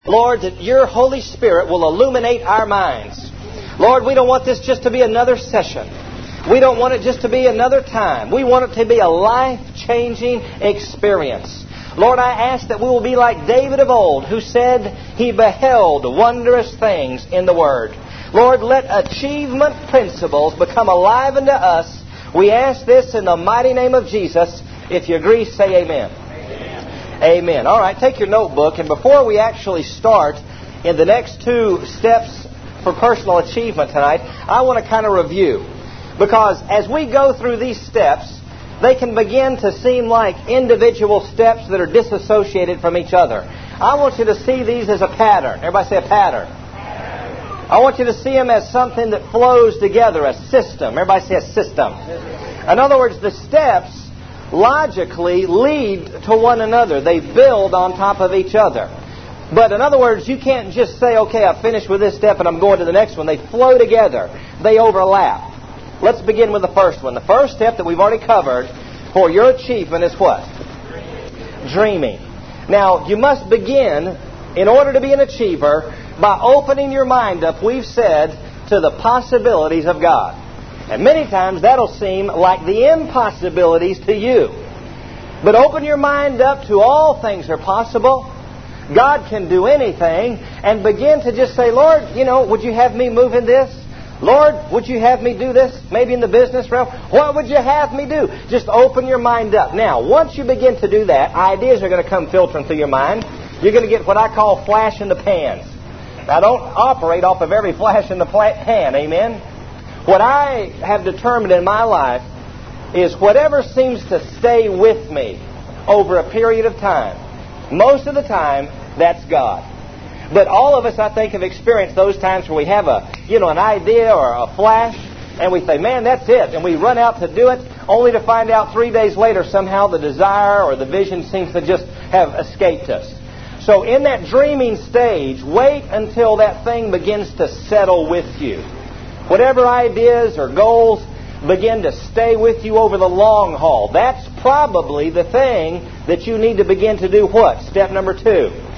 Lord, that your Holy Spirit will illuminate our minds. Lord, we don't want this just to be another session. We don't want it just to be another time. We want it to be a life-changing experience. Lord, I ask that we will be like David of old, who said he beheld wondrous things in the Word. Lord, let achievement principles become alive unto us. We ask this in the mighty name of Jesus. If you agree, say amen. Amen. Amen. All right, take your notebook, and before we actually start in the next two steps for personal achievement tonight, I want to kind of review. Because as we go through these steps, they can begin to seem like individual steps that are disassociated from each other. I want you to see these as a pattern. Everybody say a pattern. I want you to see them as something that flows together, a system. Everybody say a system. In other words, the steps logically lead to one another. They build on top of each other. But in other words, you can't just say, okay, I've finished with this step and I'm going to the next one. They flow together. They overlap. Let's begin with the first one. The first step that we've already covered for your achievement is what? Dreaming. Now, you must begin, in order to be an achiever, by opening your mind up, we've said, to the possibilities of God. And many times that'll seem like the impossibilities to you. But open your mind up to all things are possible. God can do anything. And begin to just say, Lord, would you have me move in this? Lord, would you have me do this? Maybe in the business realm. What would you have me do? Just open your mind up. Now, once you begin to do that, ideas are going to come filtering through your mind. You're going to get what I call flash in the pans. Now, don't operate off of every flash in the pan. Amen? What I have determined in my life is whatever seems to stay with me over a period of time, most of the time, that's God. But all of us, I think, have experienced those times where we have an idea or a flash, and we say, man, that's it. And we run out to do it, only to find out 3 days later somehow the desire or the vision seems to just have escaped us. So in that dreaming stage, wait until that thing begins to settle with you. Whatever ideas or goals begin to stay with you over the long haul. That's probably the thing that you need to begin to do what? Step number 2.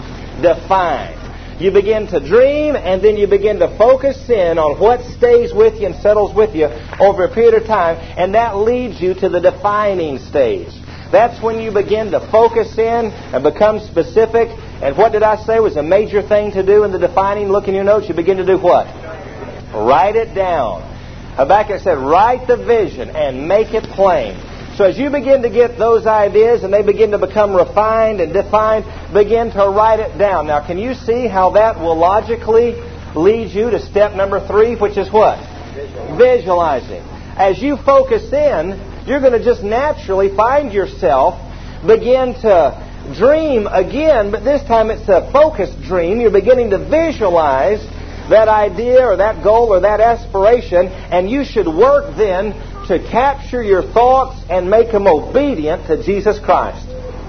Define. You begin to dream, and then you begin to focus in on what stays with you and settles with you over a period of time, and that leads you to the defining stage. That's when you begin to focus in and become specific. And what did I say was a major thing to do in the defining? Look in your notes. You begin to do what? Write it down. Habakkuk said, write the vision and make it plain. So as you begin to get those ideas and they begin to become refined and defined, begin to write it down. Now, can you see how that will logically lead you to step number 3, which is what? Visualizing. As you focus in, you're going to just naturally find yourself begin to dream again, but this time it's a focused dream. You're beginning to visualize that idea or that goal or that aspiration, and you should work then to capture your thoughts and make them obedient to Jesus Christ.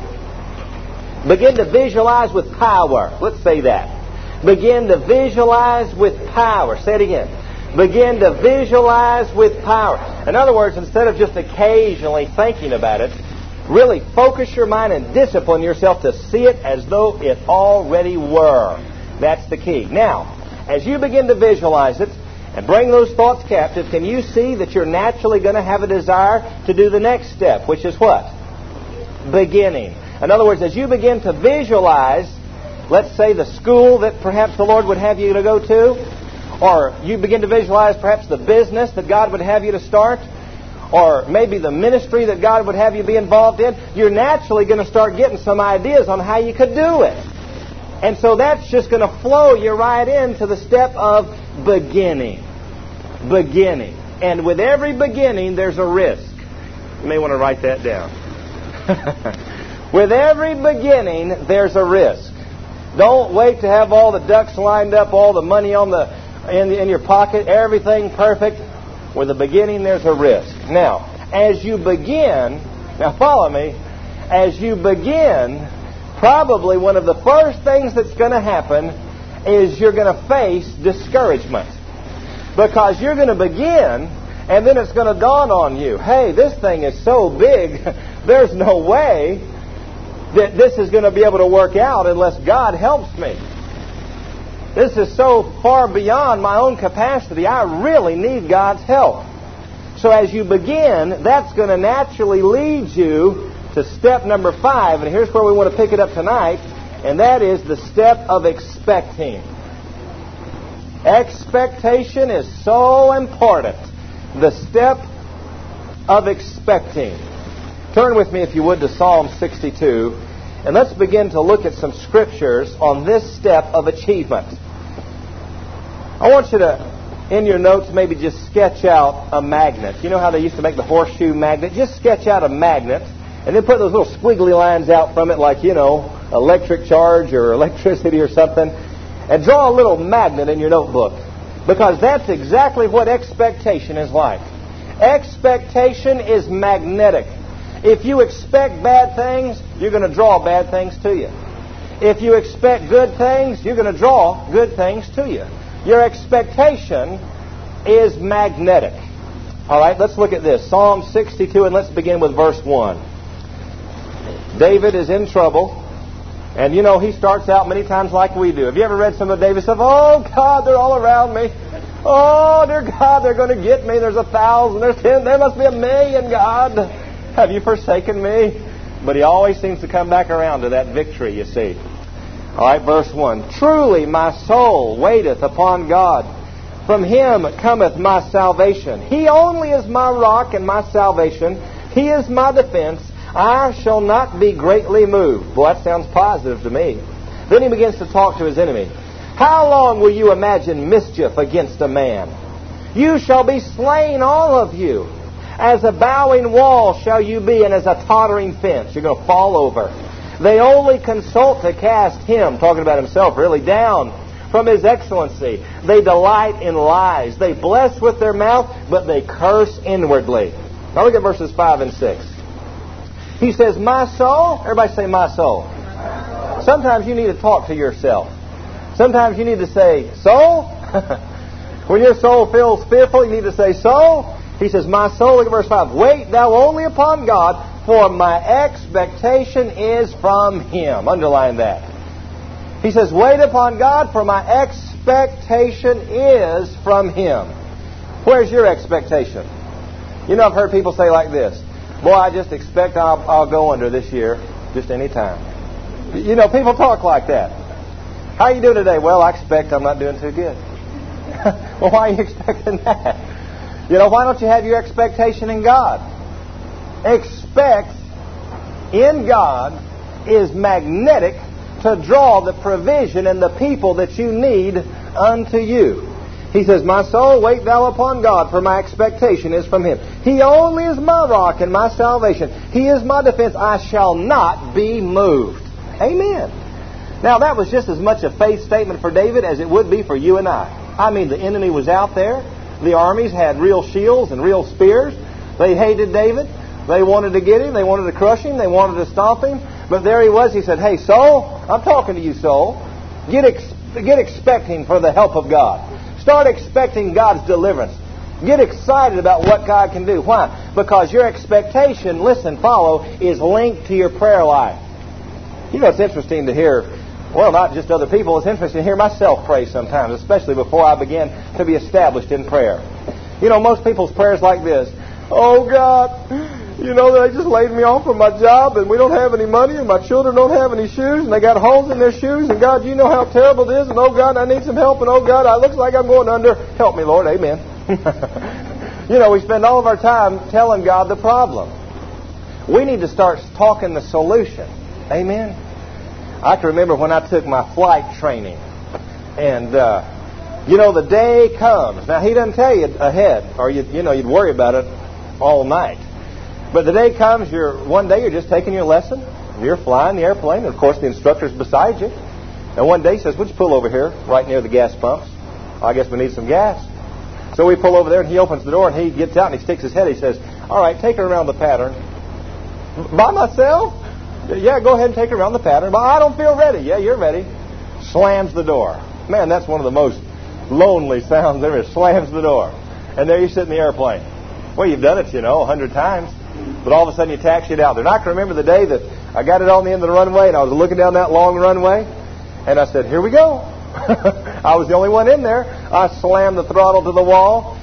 Begin to visualize with power. Let's say that. Begin to visualize with power. Say it again. Begin to visualize with power. In other words, instead of just occasionally thinking about it, really focus your mind and discipline yourself to see it as though it already were. That's the key. Now, as you begin to visualize it and bring those thoughts captive, can you see that you're naturally going to have a desire to do the next step, which is what? Beginning. In other words, as you begin to visualize, let's say the school that perhaps the Lord would have you to go to, or you begin to visualize perhaps the business that God would have you to start, or maybe the ministry that God would have you be involved in, you're naturally going to start getting some ideas on how you could do it. And so that's just going to flow you right into the step of beginning. Beginning. And with every beginning, there's a risk. You may want to write that down. With every beginning, there's a risk. Don't wait to have all the ducks lined up, all the money in your pocket, everything perfect. With the beginning, there's a risk. Now, as you begin, now follow me, as you begin, probably one of the first things that's going to happen is you're going to face discouragement. Because you're going to begin, and then it's going to dawn on you, hey, this thing is so big, there's no way that this is going to be able to work out unless God helps me. This is so far beyond my own capacity. I really need God's help. So as you begin, that's going to naturally lead you to step number 5. And here's where we want to pick it up tonight. And that is the step of expecting. Expectation is so important. The step of expecting. Turn with me, if you would, to Psalm 62. And let's begin to look at some scriptures on this step of achievement. I want you to, in your notes, maybe just sketch out a magnet. You know how they used to make the horseshoe magnet? Just sketch out a magnet and then put those little squiggly lines out from it like, electric charge or electricity or something. And draw a little magnet in your notebook. Because that's exactly what expectation is like. Expectation is magnetic. If you expect bad things, you're going to draw bad things to you. If you expect good things, you're going to draw good things to you. Your expectation is magnetic. All right, let's look at this. Psalm 62, and let's begin with verse 1. David is in trouble. And he starts out many times like we do. Have you ever read some of David's stuff? Oh, God, they're all around me. Oh, dear God, they're going to get me. There's 1,000, there's 10, there must be 1,000,000, God. Have you forsaken me? But he always seems to come back around to that victory, you see. All right, verse 1. Truly my soul waiteth upon God. From Him cometh my salvation. He only is my rock and my salvation. He is my defense. I shall not be greatly moved. Boy, that sounds positive to me. Then he begins to talk to his enemy. How long will you imagine mischief against a man? You shall be slain, all of you. As a bowing wall shall you be, and as a tottering fence. You're going to fall over. They only consult to cast him, talking about himself really, down from his excellency. They delight in lies. They bless with their mouth, but they curse inwardly. Now look at verses 5 and 6. He says, my soul. Everybody say, my soul. Sometimes you need to talk to yourself. Sometimes you need to say, soul. When your soul feels fearful, you need to say, soul. He says, my soul, look at verse 5. Wait thou only upon God, for my expectation is from Him. Underline that. He says, wait upon God, for my expectation is from Him. Where's your expectation? I've heard people say like this. Boy, I just expect I'll go under this year, just any time. People talk like that. How you doing today? Well, I expect I'm not doing too good. Well, why are you expecting that? Why don't you have your expectation in God? Expect in God is magnetic to draw the provision and the people that you need unto you. He says, my soul, wait thou upon God, for my expectation is from Him. He only is my rock and my salvation. He is my defense. I shall not be moved. Amen. Now, that was just as much a faith statement for David as it would be for you and I. I mean, the enemy was out there. The armies had real shields and real spears. They hated David. They wanted to get him. They wanted to crush him. They wanted to stop him. But there he was. He said, hey, soul, I'm talking to you, soul. Get expecting for the help of God. Start expecting God's deliverance. Get excited about what God can do. Why? Because your expectation, listen, follow, is linked to your prayer life. It's interesting to hear, well, not just other people, it's interesting to hear myself pray sometimes, especially before I begin to be established in prayer. Most people's prayers like this. Oh, God, they just laid me off from my job, and we don't have any money, and my children don't have any shoes, and they got holes in their shoes, and God, you know how terrible it is, and oh, God, I need some help, and oh, God, it looks like I'm going under. Help me, Lord. Amen. We spend all of our time telling God the problem. We need to start talking the solution. Amen. I can remember when I took my flight training, and, the day comes. Now, He doesn't tell you ahead, or you'd worry about it all night. But the day comes, one day you're just taking your lesson. You're flying the airplane, and of course the instructor's beside you. And one day he says, would you pull over here, right near the gas pumps? I guess we need some gas. So we pull over there, and he opens the door, and he gets out, and he sticks his head. He says, all right, take her around the pattern. By myself? Yeah, go ahead and take her around the pattern. But I don't feel ready. Yeah, you're ready. Slams the door. Man, that's one of the most lonely sounds ever. Slams the door. And there you sit in the airplane. Well, you've done it, 100 times. But all of a sudden you taxi it out there. And I can remember the day that I got it on the end of the runway, and I was looking down that long runway, and I said, here we go. I was the only one in there. I slammed the throttle to the wall.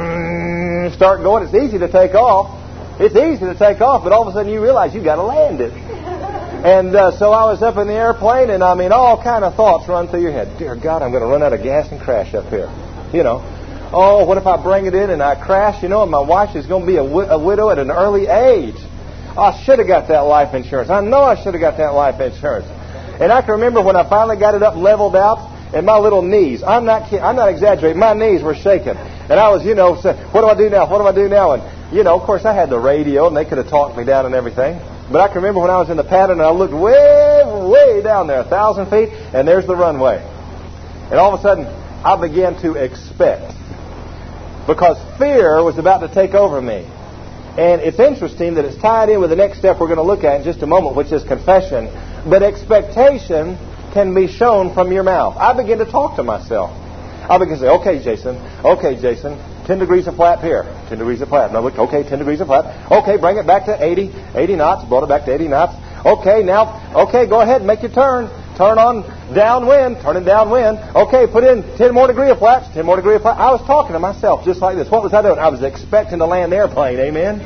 Start going. It's easy to take off. It's easy to take off, but all of a sudden you realize you got to land it. And so I was up in the airplane, and I mean, all kind of thoughts run through your head. Dear God, I'm going to run out of gas and crash up here. You know, oh, what if I bring it in and I crash? You know, and my wife is going to be a widow at an early age. I should have got that life insurance. I know I should have got that life insurance. And I can remember when I finally got it up leveled out, and my little knees, I'm not kidding, I'm not exaggerating, my knees were shaking. And I was, you know, saying, what do I do now? What do I do now? And, you know, of course, I had the radio, and they could have talked me down and everything. But I can remember when I was in the pattern, and I looked way, way down there, 1,000 feet, and there's the runway. And all of a sudden, I began to expect. Because fear was about to take over me. And it's interesting that it's tied in with the next step we're going to look at in just a moment, which is confession. But expectation can be shown from your mouth. I begin to talk to myself. I begin to say, okay, Jason, 10 degrees of flap here, 10 degrees of flap. Now look, okay, 10 degrees of flap. Okay, bring it back to 80 knots, brought it back to 80 knots. Okay, now, okay, go ahead, make your turn. Turn on downwind, turning downwind. Okay, put in 10 more degree of flaps, 10 more degree of flaps. I was talking to myself just like this. What was I doing? I was expecting to land the airplane, amen?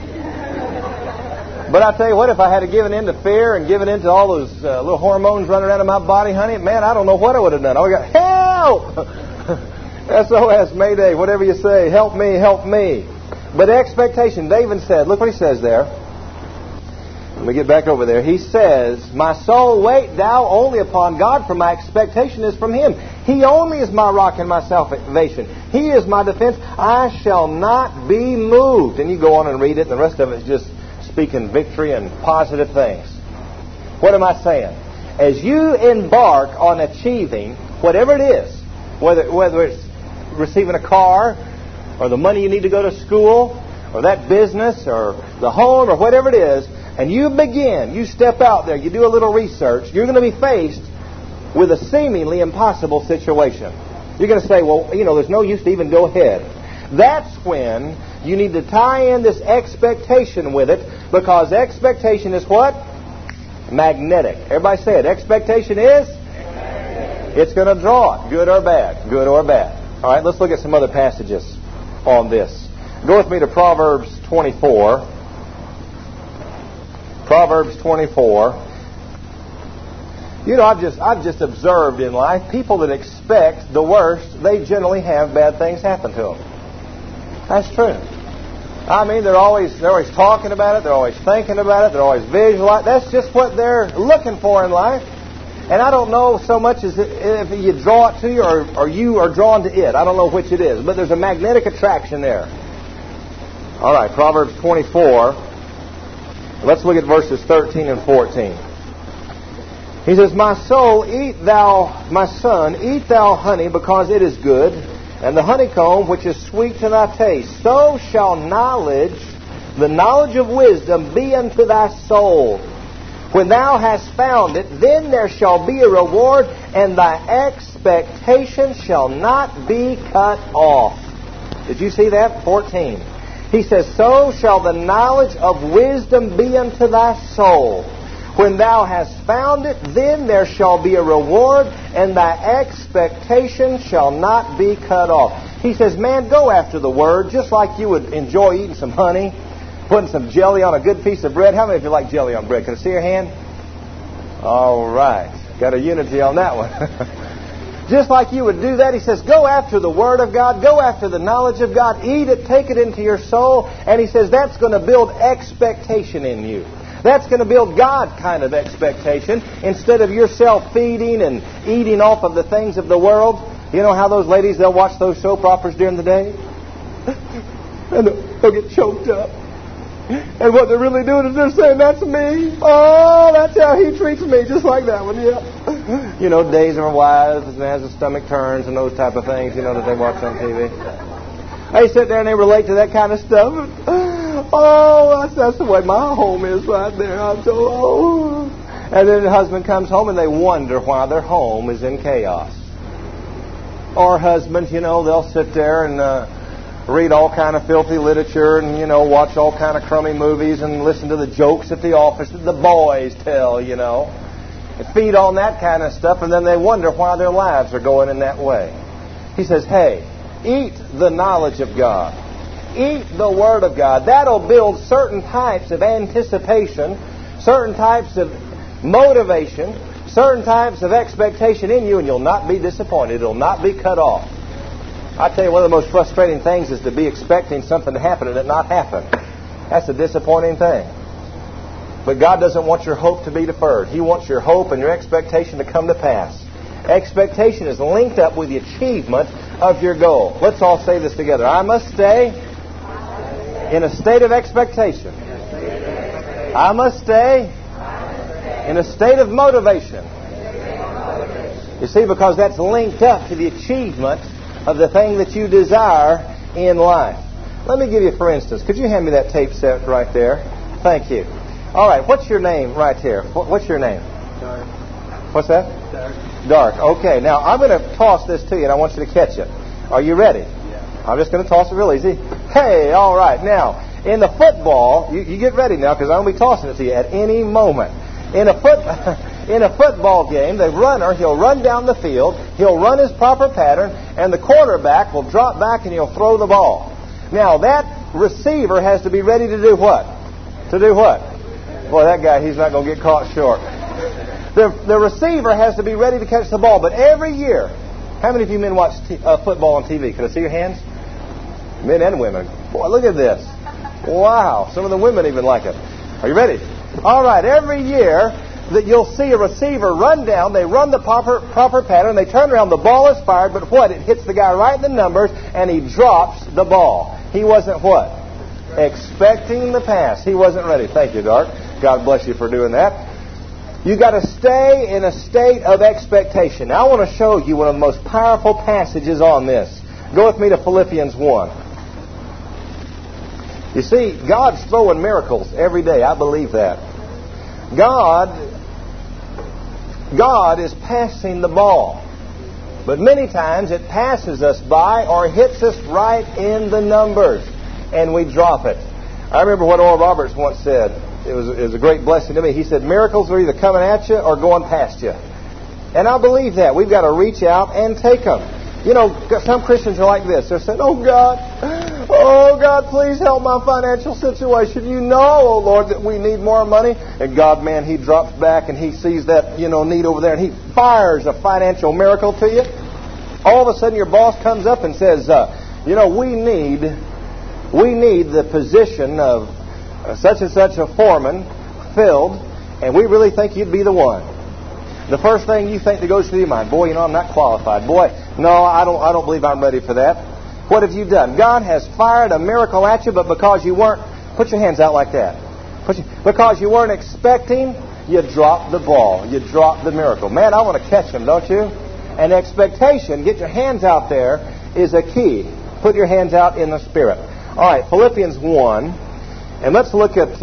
But I tell you what, if I had given in to fear and given in to all those little hormones running around in my body, honey, man, I don't know what I would have done. I would have got, help! SOS, Mayday, whatever you say, help me, help me. But expectation, David said, look what he says there. Let me get back over there. He says, my soul, wait thou only upon God, for my expectation is from Him. He only is my rock and my salvation. He is my defense. I shall not be moved. And you go on and read it, and the rest of it is just speaking victory and positive things. What am I saying? As you embark on achieving whatever it is, whether it's receiving a car, or the money you need to go to school, or that business, or the home, or whatever it is, and you step out there, you do a little research, you're going to be faced with a seemingly impossible situation. You're going to say, well, you know, there's no use to even go ahead. That's when you need to tie in this expectation with it, because expectation is what? Magnetic. Everybody say it. Expectation is? It's going to draw it, good or bad. Good or bad. All right, let's look at some other passages on this. Go with me to Proverbs 24. Proverbs 24. You know, I've just observed in life, people that expect the worst, they generally have bad things happen to them. That's true. I mean, they're always talking about it, they're always thinking about it, they're always visualizing. That's just what they're looking for in life. And I don't know so much as if you draw it to you or you are drawn to it. I don't know which it is, but there's a magnetic attraction there. All right, Proverbs 24. Let's look at verses 13 and 14. He says, my soul, eat thou, my son, eat thou honey, because it is good, and the honeycomb, which is sweet to thy taste. So shall knowledge, the knowledge of wisdom, be unto thy soul. When thou hast found it, then there shall be a reward, and thy expectation shall not be cut off. Did you see that? 14. He says, so shall the knowledge of wisdom be unto thy soul. When thou hast found it, then there shall be a reward, and thy expectation shall not be cut off. He says, man, go after the Word, just like you would enjoy eating some honey, putting some jelly on a good piece of bread. How many of you like jelly on bread? Can I see your hand? All right. Got a unity on that one. Just like you would do that, he says, go after the Word of God, go after the knowledge of God, eat it, take it into your soul, and he says that's going to build expectation in you. That's going to build God kind of expectation instead of yourself feeding and eating off of the things of the world. You know how those ladies, they'll watch those soap operas during the day? And they'll get choked up. And what they're really doing is they're saying, that's me. Oh, that's how he treats me. Just like that one, yeah. You know, Days of Our Wives, and has the stomach turns and those type of things, you know, that they watch on TV. They sit there and they relate to that kind of stuff. Oh, that's the way my home is right there. I'm so, oh. And then the husband comes home and they wonder why their home is in chaos. Or husbands, you know, they'll sit there and read all kind of filthy literature and, you know, watch all kind of crummy movies and listen to the jokes at the office that the boys tell, you know. and feed on that kind of stuff, and then they wonder why their lives are going in that way. He says, hey, eat the knowledge of God. Eat the Word of God. That'll build certain types of anticipation, certain types of motivation, certain types of expectation in you, and you'll not be disappointed. It'll not be cut off. I tell you, one of the most frustrating things is to be expecting something to happen and it not happen. That's a disappointing thing. But God doesn't want your hope to be deferred. He wants your hope and your expectation to come to pass. Expectation is linked up with the achievement of your goal. Let's all say this together. I must stay in a state of expectation. I must stay in a state of motivation. You see, because that's linked up to the achievement of the thing that you desire in life. Let me give you, for instance, could you hand me that tape set right there? Thank you. All right, what's your name right here? What's your name? Dark. What's that? Dark. Dark. Okay, now I'm going to toss this to you, and I want you to catch it. Are you ready? Yeah. I'm just going to toss it real easy. Hey, all right. Now, in the football, you get ready now, because I'm going to be tossing it to you at any moment. In a football game, the runner, he'll run down the field, he'll run his proper pattern, and the quarterback will drop back and he'll throw the ball. Now, that receiver has to be ready to do what? To do what? Boy, that guy, he's not going to get caught short. The receiver has to be ready to catch the ball. But every year, how many of you men watch football on TV? Can I see your hands? Men and women. Boy, look at this. Wow. Some of the women even like it. Are you ready? All right. Every year that you'll see a receiver run down, they run the proper pattern, they turn around, the ball is fired, but what? It hits the guy right in the numbers, and he drops the ball. He wasn't what? Expecting the pass. He wasn't ready. Thank you, Dark. God bless you for doing that. You've got to stay in a state of expectation. Now, I want to show you one of the most powerful passages on this. Go with me to Philippians 1. You see, God's throwing miracles every day. I believe that. God is passing the ball. But many times it passes us by or hits us right in the numbers, and we drop it. I remember what Oral Roberts once said. It was a great blessing to me. He said, miracles are either coming at you or going past you. And I believe that. We've got to reach out and take them. You know, some Christians are like this. They're saying, oh, God, please help my financial situation. You know, oh, Lord, that we need more money. And God, man, He drops back and He sees that, need over there, and He fires a financial miracle to you. All of a sudden, your boss comes up and says, we need the position of such and such a foreman filled, and we really think you'd be the one. The first thing you think that goes through your mind, boy, I'm not qualified. Boy, no, I don't believe I'm ready for that. What have you done? God has fired a miracle at you, but because you weren't, put your hands out like that. Because you weren't expecting, you dropped the ball. You dropped the miracle. Man, I want to catch him, don't you? And expectation, get your hands out there, is a key. Put your hands out in the Spirit. All right, Philippians 1. And let's look at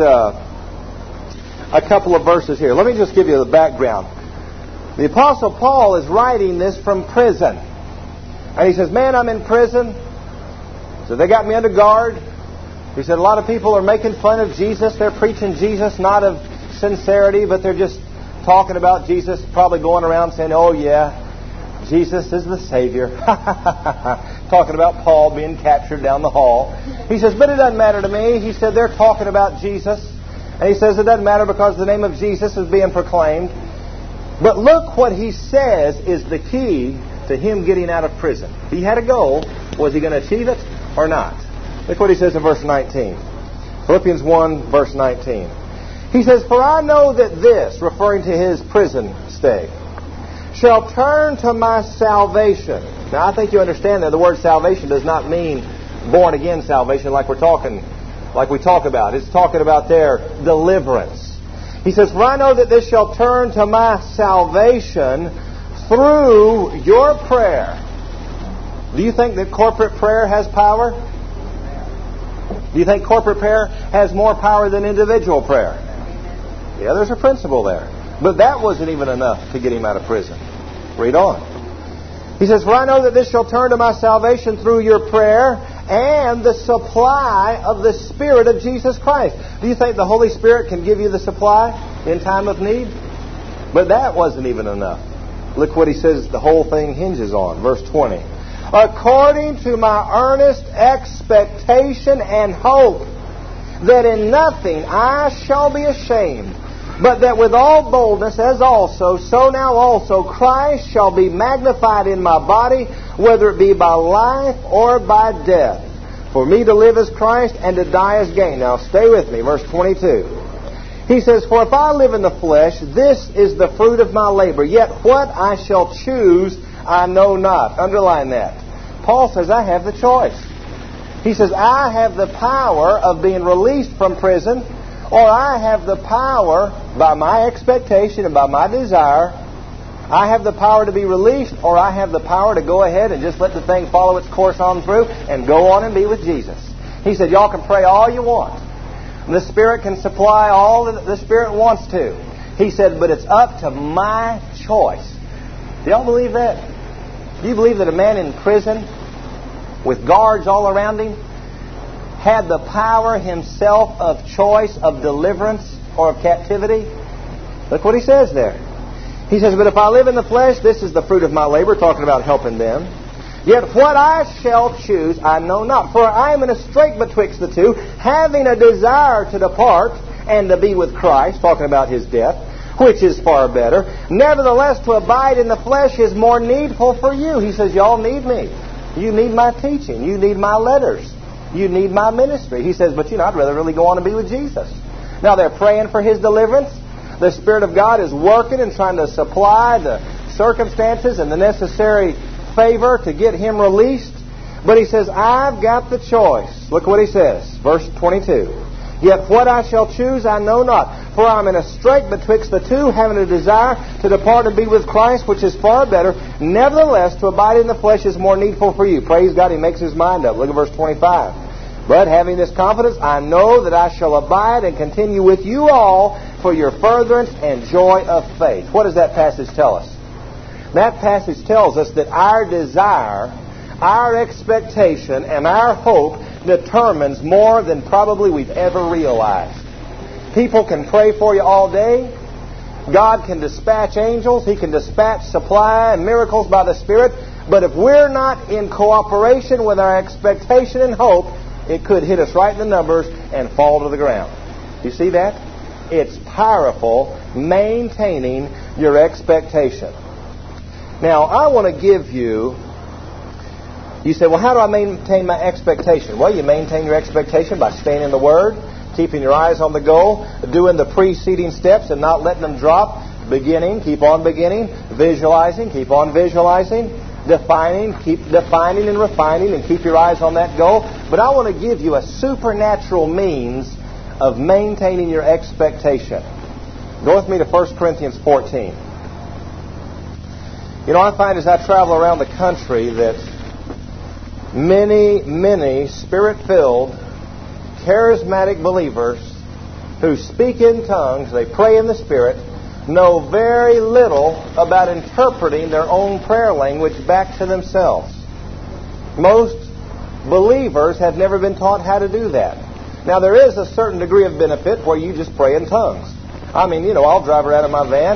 a couple of verses here. Let me just give you the background. The Apostle Paul is writing this from prison. And he says, man, I'm in prison. So they got me under guard. He said, a lot of people are making fun of Jesus. They're preaching Jesus, not of sincerity, but they're just talking about Jesus, probably going around saying, oh, yeah, Jesus is the Savior. Talking about Paul being captured down the hall. He says, but it doesn't matter to me. He said, they're talking about Jesus. And he says, it doesn't matter because the name of Jesus is being proclaimed. But look what he says is the key to him getting out of prison. He had a goal. Was he going to achieve it or not? Look what he says in verse 19. Philippians 1, verse 19. He says, for I know that this, referring to his prison stay, shall turn to my salvation. Now, I think you understand that the word salvation does not mean born again salvation like we talk about. It's talking about their deliverance. He says, for I know that this shall turn to my salvation through your prayer. Do you think that corporate prayer has power? Do you think corporate prayer has more power than individual prayer? Yeah, there's a principle there. But that wasn't even enough to get him out of prison. Read on. He says, for I know that this shall turn to my salvation through your prayer and the supply of the Spirit of Jesus Christ. Do you think the Holy Spirit can give you the supply in time of need? But that wasn't even enough. Look what he says the whole thing hinges on. Verse 20. According to my earnest expectation and hope, that in nothing I shall be ashamed, but that with all boldness, as also, so now also, Christ shall be magnified in my body, whether it be by life or by death. For me to live is Christ, and to die is gain. Now stay with me, verse 22. He says, For if I live in the flesh, this is the fruit of my labor. Yet what I shall choose, I know not. Underline that. Paul says, I have the choice. He says, I have the power of being released from prison, or I have the power, by my expectation and by my desire, I have the power to be released, or I have the power to go ahead and just let the thing follow its course on through and go on and be with Jesus. He said, y'all can pray all you want. And the Spirit can supply all that the Spirit wants to. He said, but it's up to my choice. Do y'all believe that? Do you believe that a man in prison with guards all around him had the power himself of choice of deliverance or of captivity? Look what he says there. He says, but if I live in the flesh, this is the fruit of my labor, talking about helping them. Yet what I shall choose, I know not. For I am in a strait betwixt the two, having a desire to depart and to be with Christ, talking about His death, which is far better. Nevertheless, to abide in the flesh is more needful for you. He says, y'all need me. You need my teaching. You need my letters. You need my ministry. He says, but I'd rather really go on and be with Jesus. Now they're praying for His deliverance. The Spirit of God is working and trying to supply the circumstances and the necessary favor to get him released. But he says, I've got the choice. Look what he says. Verse 22. Yet what I shall choose I know not. For I'm in a strait betwixt the two, having a desire to depart and be with Christ, which is far better. Nevertheless, to abide in the flesh is more needful for you. Praise God, he makes his mind up. Look at verse 25. But having this confidence, I know that I shall abide and continue with you all for your furtherance and joy of faith. What does that passage tell us? That passage tells us that our desire, our expectation, and our hope determines more than probably we've ever realized. People can pray for you all day. God can dispatch angels. He can dispatch supply and miracles by the Spirit. But if we're not in cooperation with our expectation and hope, it could hit us right in the numbers and fall to the ground. You see that? It's powerful maintaining your expectation. Now, I want to give you... You say, well, how do I maintain my expectation? Well, you maintain your expectation by staying in the Word, keeping your eyes on the goal, doing the preceding steps and not letting them drop. Beginning, keep on beginning. Visualizing, keep on visualizing. Defining, keep defining and refining, and keep your eyes on that goal. But I want to give you a supernatural means of maintaining your expectation. Go with me to 1 Corinthians 14. I find as I travel around the country that many Spirit-filled, charismatic believers who speak in tongues, they pray in the Spirit, know very little about interpreting their own prayer language back to themselves. Most believers have never been taught how to do that. Now, there is a certain degree of benefit where you just pray in tongues. I mean, I'll drive around in my van,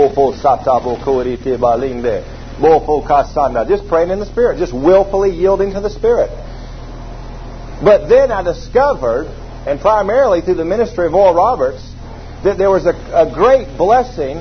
just praying in the Spirit, just willfully yielding to the Spirit. But then I discovered, and primarily through the ministry of Oral Roberts, that there was a great blessing.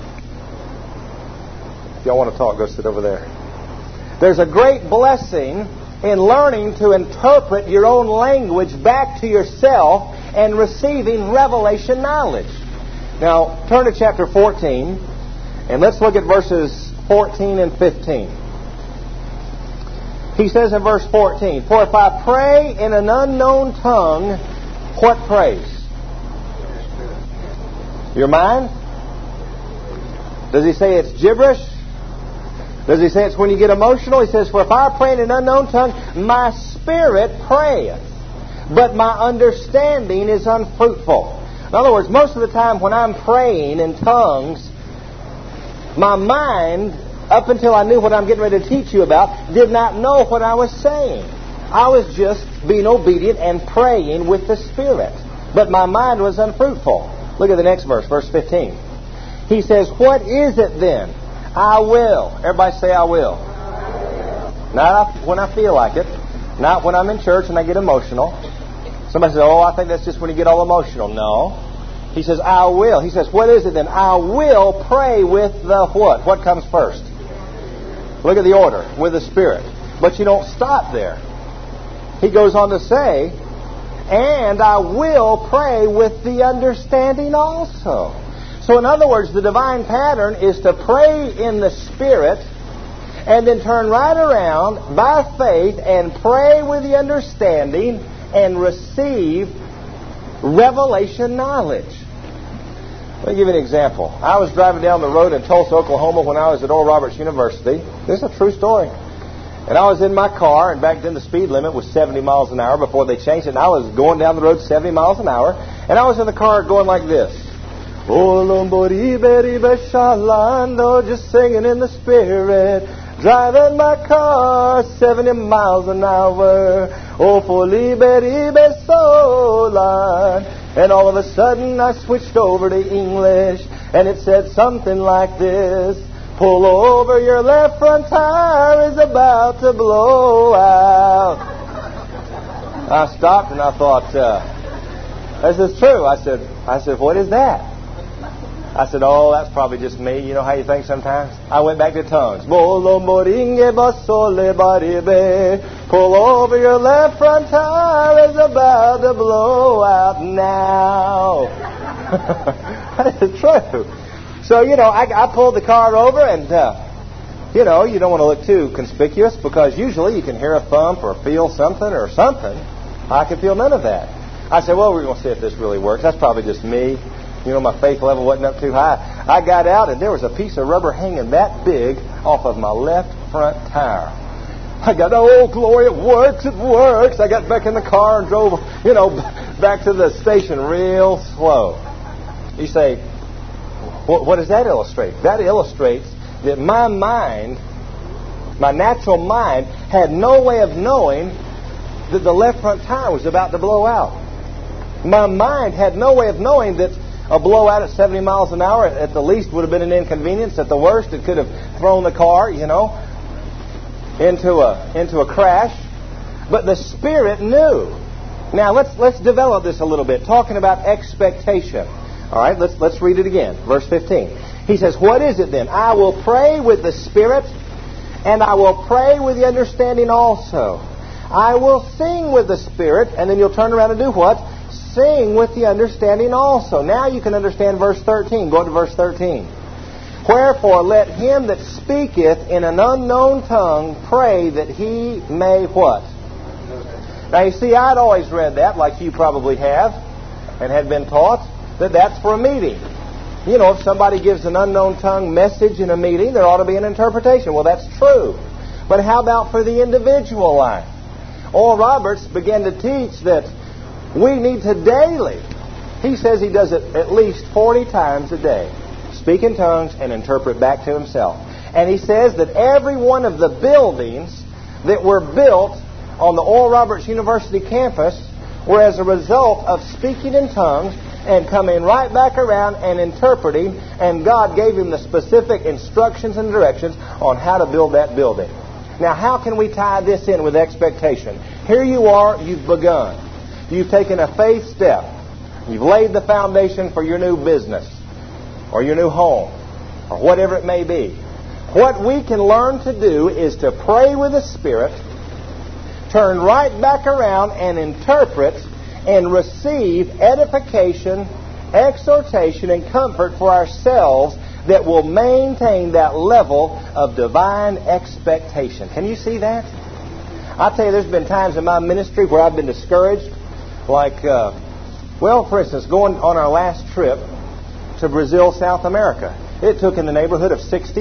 If y'all want to talk, go sit over there. There's a great blessing in learning to interpret your own language back to yourself and receiving revelation knowledge. Now, turn to chapter 14, and let's look at verses 14 and 15. He says in verse 14, For if I pray in an unknown tongue, what praise? Your mind? Does he say it's gibberish? Does he say it's when you get emotional? He says, For if I pray in an unknown tongue, my spirit prayeth, but my understanding is unfruitful. In other words, most of the time when I'm praying in tongues, my mind, up until I knew what I'm getting ready to teach you about, did not know what I was saying. I was just being obedient and praying with the Spirit. But my mind was unfruitful. Look at the next verse, verse 15. He says, what is it then? I will. Everybody say, I will. Not when I feel like it. Not when I'm in church and I get emotional. Somebody says, I think that's just when you get all emotional. No. He says, I will. He says, what is it then? I will pray with the what? What comes first? Look at the order. With the Spirit. But you don't stop there. He goes on to say, and I will pray with the understanding also. So in other words, the divine pattern is to pray in the Spirit and then turn right around by faith and pray with the understanding and receive revelation knowledge. Let me give you an example. I was driving down the road in Tulsa, Oklahoma when I was at Oral Roberts University. This is a true story. And I was in my car, and back then the speed limit was 70 miles an hour before they changed it. And I was going down the road 70 miles an hour. And I was in the car going like this. Just singing in the Spirit. Driving my car 70 miles an hour. And all of a sudden I switched over to English. And it said something like this. Pull over, your left front tire is about to blow out. I stopped and I thought, this is true. I said, what is that? I said, that's probably just me. You know how you think sometimes? I went back to tongues. Pull over, your left front tire is about to blow out now. That is true. So, I pulled the car over and, you don't want to look too conspicuous because usually you can hear a thump or feel something. I could feel none of that. I said, we're going to see if this really works. That's probably just me. My faith level wasn't up too high. I got out and there was a piece of rubber hanging that big off of my left front tire. I got, glory, it works. I got back in the car and drove, back to the station real slow. You say, what does that illustrate? That illustrates that my mind, my natural mind, had no way of knowing that the left front tire was about to blow out. My mind had no way of knowing that a blowout at 70 miles an hour at the least would have been an inconvenience. At the worst, it could have thrown the car, into a crash. But the Spirit knew. Now let's develop this a little bit, talking about expectation. All right, let's read it again. Verse 15. He says, what is it then? I will pray with the Spirit, and I will pray with the understanding also. I will sing with the Spirit, and then you'll turn around and do what? Sing with the understanding also. Now you can understand verse 13. Go to verse 13. Wherefore let him that speaketh in an unknown tongue pray that he may what? Now you see, I'd always read that, like you probably have, and had been taught, that that's for a meeting. If somebody gives an unknown tongue message in a meeting, there ought to be an interpretation. Well, that's true. But how about for the individual life? Oral Roberts began to teach that we need to daily, he says he does it at least 40 times a day, speak in tongues and interpret back to himself. And he says that every one of the buildings that were built on the Oral Roberts University campus were as a result of speaking in tongues and coming right back around and interpreting, and God gave him the specific instructions and directions on how to build that building. Now, how can we tie this in with expectation? Here you are, you've begun. You've taken a faith step. You've laid the foundation for your new business or your new home or whatever it may be. What we can learn to do is to pray with the Spirit, turn right back around and interpret and receive edification, exhortation, and comfort for ourselves that will maintain that level of divine expectation. Can you see that? I tell you, there's been times in my ministry where I've been discouraged. Like, for instance, going on our last trip to Brazil, South America. It took in the neighborhood of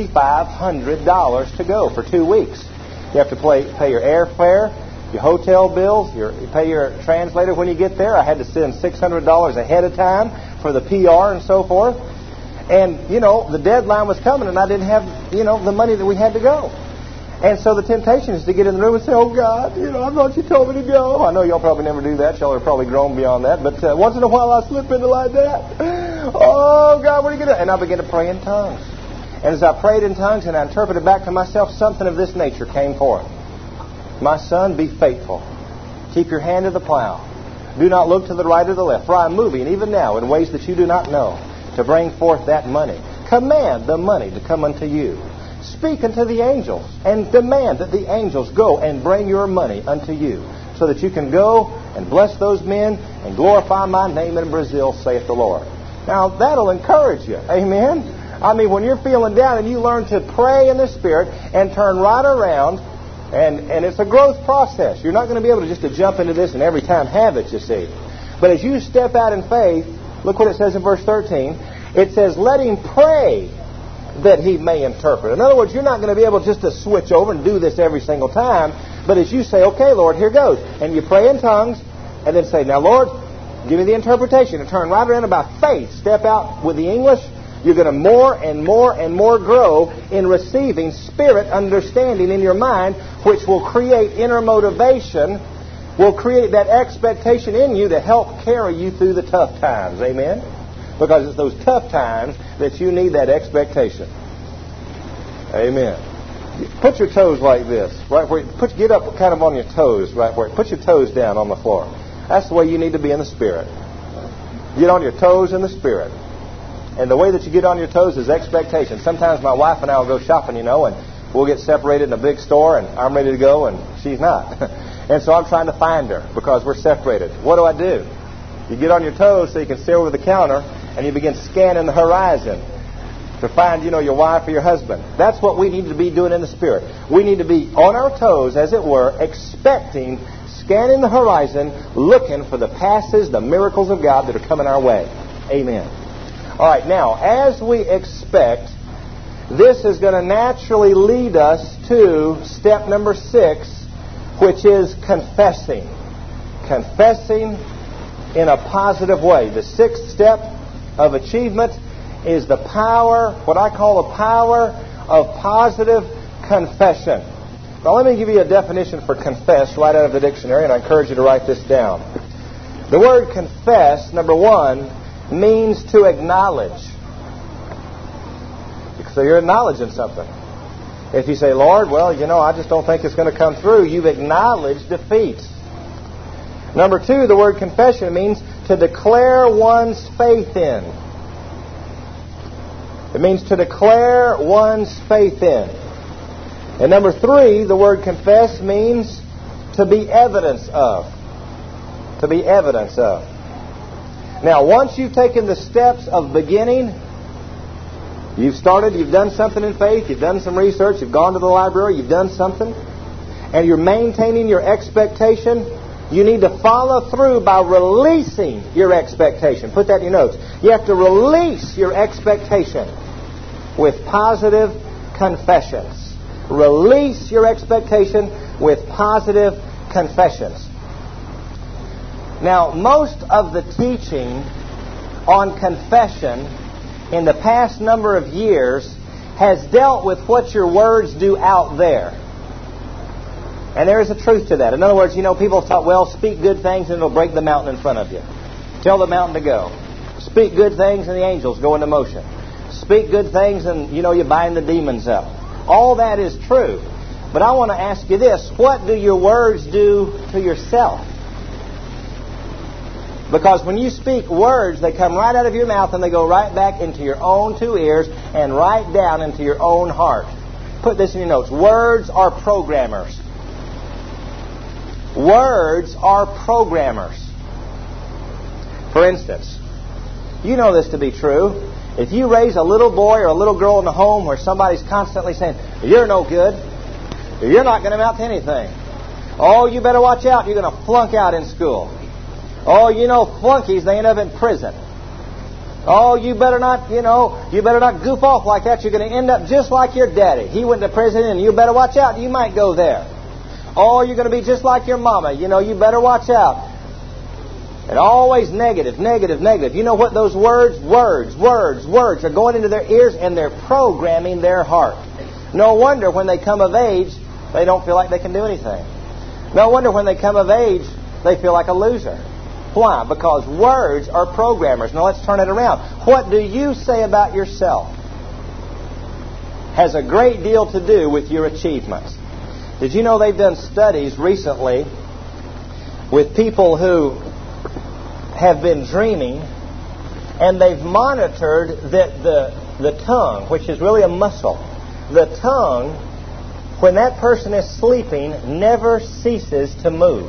$6,500 to go for 2 weeks. You have to pay your airfare, your hotel bills, you pay your translator when you get there. I had to send $600 ahead of time for the PR and so forth. And, the deadline was coming and I didn't have, the money that we had to go. And so the temptation is to get in the room and say, oh, God, I thought you told me to go. I know y'all probably never do that. Y'all are probably grown beyond that. But once in a while I slip into like that. Oh, God, what are you going to do? And I began to pray in tongues. And as I prayed in tongues and I interpreted back to myself, something of this nature came forth. My son, be faithful. Keep your hand to the plow. Do not look to the right or the left. For I am moving, even now, in ways that you do not know, to bring forth that money. Command the money to come unto you. Speak unto the angels, and demand that the angels go and bring your money unto you, so that you can go and bless those men and glorify my name in Brazil, saith the Lord. Now, that'll encourage you. Amen? I mean, when you're feeling down and you learn to pray in the Spirit and turn right around, and it's a growth process. You're not going to be able to just jump into this and every time have it, you see. But as you step out in faith, look what it says in verse 13. It says, let him pray that he may interpret. In other words, you're not going to be able just to switch over and do this every single time. But as you say, okay, Lord, here goes. And you pray in tongues and then say, now, Lord, give me the interpretation. And turn right around by faith. Step out with the English. You're going to more and more and more grow in receiving Spirit understanding in your mind, which will create inner motivation, will create that expectation in you to help carry you through the tough times. Amen? Because it's those tough times that you need that expectation. Amen. Put your toes like this, right where get up kind of on your toes, right where put your toes down on the floor. That's the way you need to be in the Spirit. Get on your toes in the Spirit. And the way that you get on your toes is expectation. Sometimes my wife and I will go shopping, and we'll get separated in a big store, and I'm ready to go, and she's not. And so I'm trying to find her because we're separated. What do? You get on your toes so you can stay over the counter, and you begin scanning the horizon to find, your wife or your husband. That's what we need to be doing in the Spirit. We need to be on our toes, as it were, expecting, scanning the horizon, looking for the passes, the miracles of God that are coming our way. Amen. All right, now, as we expect, this is going to naturally lead us to step number 6, which is confessing. Confessing in a positive way. The 6th step of achievement is the power, what I call the power of positive confession. Now, let me give you a definition for confess right out of the dictionary, and I encourage you to write this down. The word confess, number 1, means to acknowledge. So you're acknowledging something. If you say, Lord, well, I just don't think it's going to come through, you've acknowledged defeat. Number 2, the word confession means to declare one's faith in. It means to declare one's faith in. And number 3, the word confess means to be evidence of. To be evidence of. Now, once you've taken the steps of beginning, you've done something in faith, you've done some research, you've gone to the library, you've done something, and you're maintaining your expectation, you need to follow through by releasing your expectation. Put that in your notes. You have to release your expectation with positive confessions. Release your expectation with positive confessions. Now, most of the teaching on confession in the past number of years has dealt with what your words do out there. And there is a truth to that. In other words, people thought, well, speak good things and it'll break the mountain in front of you. Tell the mountain to go. Speak good things and the angels go into motion. Speak good things and, you bind the demons up. All that is true. But I want to ask you this. What do your words do to yourself? Because when you speak words, they come right out of your mouth and they go right back into your own 2 ears and right down into your own heart. Put this in your notes. Words are programmers. Words are programmers. For instance, you know this to be true. If you raise a little boy or a little girl in a home where somebody's constantly saying, you're no good, you're not going to amount to anything. Oh, you better watch out, you're going to flunk out in school. Oh, flunkies, they end up in prison. Oh, you better not goof off like that. You're going to end up just like your daddy. He went to prison and you better watch out. You might go there. Oh, you're going to be just like your mama. You better watch out. And always negative, negative, negative. You know what those words are going into their ears and they're programming their heart. No wonder when they come of age, they don't feel like they can do anything. No wonder when they come of age, they feel like a loser. Why? Because words are programmers. Now let's turn it around. What do you say about yourself has a great deal to do with your achievements. Did you know they've done studies recently with people who have been dreaming, and they've monitored that the tongue, which is really a muscle, the tongue, when that person is sleeping, never ceases to move.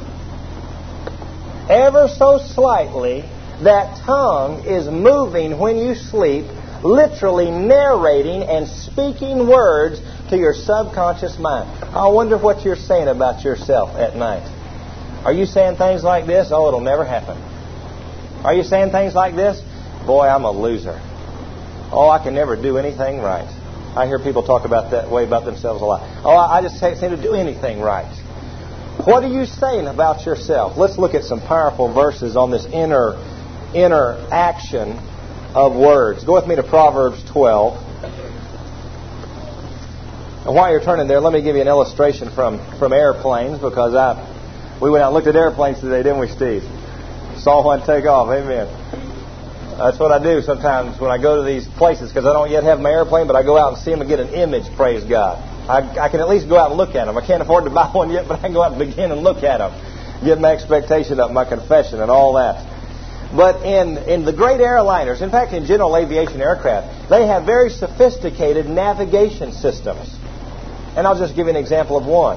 Ever so slightly, that tongue is moving when you sleep, literally narrating and speaking words to your subconscious mind. I wonder what you're saying about yourself at night. Are you saying things like this? Oh, it'll never happen. Are you saying things like this? Boy, I'm a loser. Oh, I can never do anything right. I hear people talk about that way about themselves a lot. Oh, I just can't seem to do anything right. What are you saying about yourself? Let's look at some powerful verses on this inner action of words. Go with me to Proverbs 12. And while you're turning there, let me give you an illustration from airplanes, because we went out and looked at airplanes today, didn't we, Steve? Saw one take off. Amen. That's what I do sometimes when I go to these places, because I don't yet have my airplane, but I go out and see them and get an image, praise God. I can at least go out and look at them. I can't afford to buy one yet, but I can go out and begin and look at them. Get my expectation up, my confession, and all that. But in the great airliners, in fact, in general aviation aircraft, they have very sophisticated navigation systems. And I'll just give you an example of one.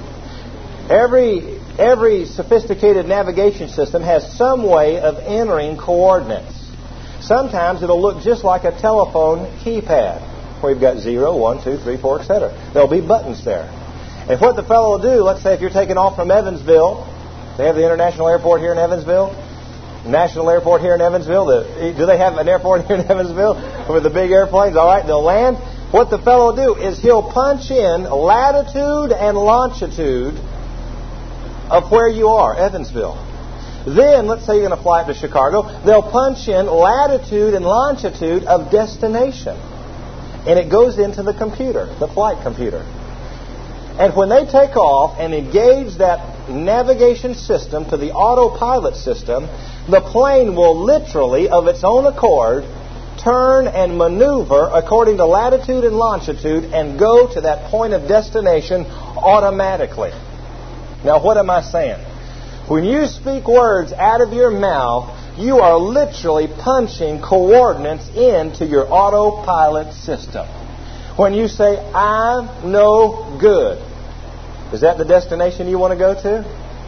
Every sophisticated navigation system has some way of entering coordinates. Sometimes it'll look just like a telephone keypad, where you've got 0, 1, 2, 3, 4, etc. There'll be buttons there. And what the fellow will do, let's say if you're taking off from Evansville, they have the international airport here in Evansville, national airport here in Evansville. Do they have an airport here in Evansville with the big airplanes? All right, they'll land. What the fellow will do is he'll punch in latitude and longitude of where you are, Evansville. Then, let's say you're going to fly up to Chicago, they'll punch in latitude and longitude of destination. And it goes into the computer, the flight computer. And when they take off and engage that navigation system to the autopilot system, the plane will literally, of its own accord, turn and maneuver according to latitude and longitude and go to that point of destination automatically. Now, what am I saying? When you speak words out of your mouth, you are literally punching coordinates into your autopilot system. When you say, I'm no good, is that the destination you want to go to?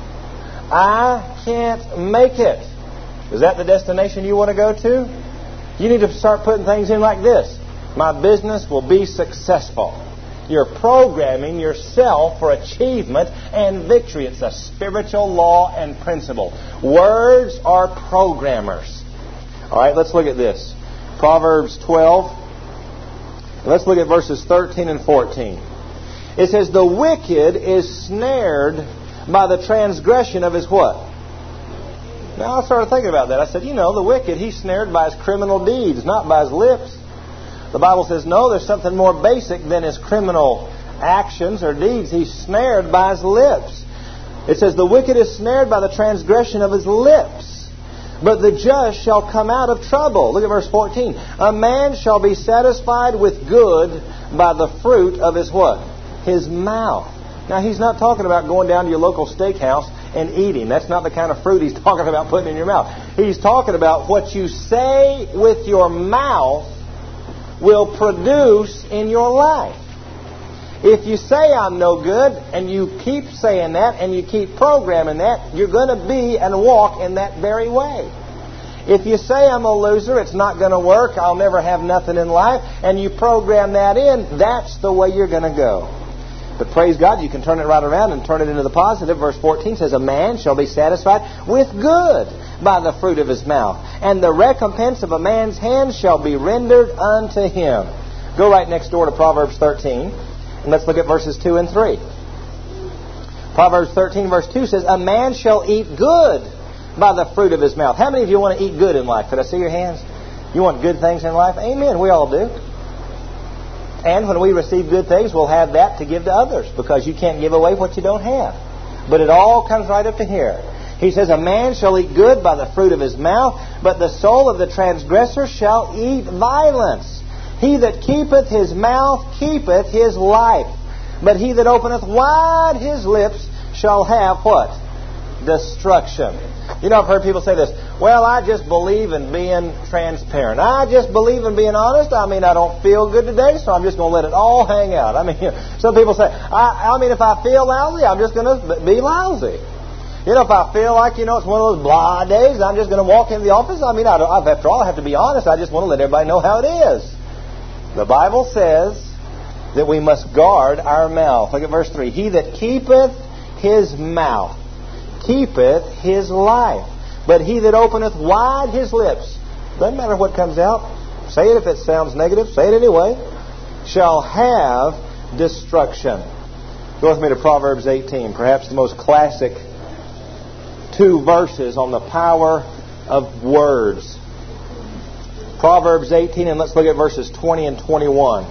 I can't make it. Is that the destination you want to go to? You need to start putting things in like this. My business will be successful. You're programming yourself for achievement and victory. It's a spiritual law and principle. Words are programmers. All right, let's look at this. Proverbs 12. Let's look at verses 13 and 14. It says, the wicked is snared by the transgression of his what? Now I started thinking about that. I said, the wicked, he's snared by his criminal deeds, not by his lips. The Bible says, no, there's something more basic than his criminal actions or deeds. He's snared by his lips. It says, the wicked is snared by the transgression of his lips, but the just shall come out of trouble. Look at verse 14. A man shall be satisfied with good by the fruit of his what? His mouth. Now, he's not talking about going down to your local steakhouse and eating. That's not the kind of fruit he's talking about putting in your mouth. He's talking about what you say with your mouth will produce in your life. If you say I'm no good, and you keep saying that, and you keep programming that, you're going to be and walk in that very way. If you say I'm a loser, it's not going to work, I'll never have nothing in life, and you program that in, that's the way you're going to go. But praise God, you can turn it right around and turn it into the positive. Verse 14 says, a man shall be satisfied with good by the fruit of his mouth, and the recompense of a man's hand shall be rendered unto him. Go right next door to Proverbs 13, and let's look at verses 2 and 3. Proverbs 13 verse 2 says, a man shall eat good by the fruit of his mouth. How many of you want to eat good in life? Could I see your hands? You want good things in life? Amen. We all do. And when we receive good things, we'll have that to give to others, because you can't give away what you don't have. But it all comes right up to here. He says, a man shall eat good by the fruit of his mouth, but the soul of the transgressor shall eat violence. He that keepeth his mouth keepeth his life, but he that openeth wide his lips shall have what? Destruction. You know, I've heard people say this, well, I just believe in being transparent. I just believe in being honest. I mean, I don't feel good today, so I'm just going to let it all hang out. I mean, some people say, I mean, if I feel lousy, I'm just going to be lousy. You know, if I feel like, it's one of those blah days, I'm just going to walk into the office. I mean, after all, I have to be honest. I just want to let everybody know how it is. The Bible says that we must guard our mouth. Look at verse 3. He that keepeth his mouth keepeth his life, but he that openeth wide his lips, doesn't matter what comes out, say it if it sounds negative, say it anyway, shall have destruction. Go with me to Proverbs 18, perhaps the most classic 2 verses on the power of words. Proverbs 18, and let's look at verses 20 and 21.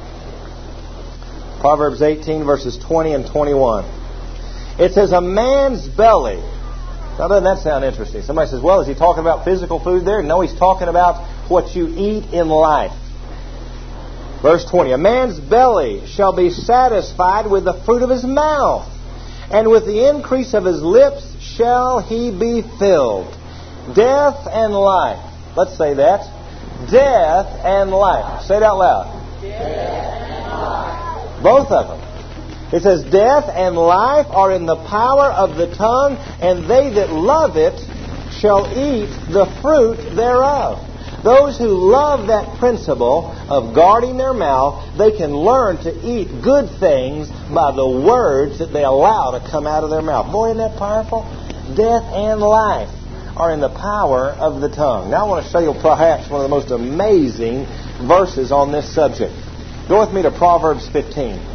Proverbs 18, verses 20 and 21. It says, a man's belly. Now, doesn't that sound interesting? Somebody says, well, is he talking about physical food there? No, he's talking about what you eat in life. Verse 20, a man's belly shall be satisfied with the fruit of his mouth, and with the increase of his lips shall he be filled. Death and life. Let's say that. Death and life. Say it out loud. Death and life. Both of them. It says, death and life are in the power of the tongue, and they that love it shall eat the fruit thereof. Those who love that principle of guarding their mouth, they can learn to eat good things by the words that they allow to come out of their mouth. Boy, isn't that powerful? Death and life are in the power of the tongue. Now I want to show you perhaps one of the most amazing verses on this subject. Go with me to Proverbs 15.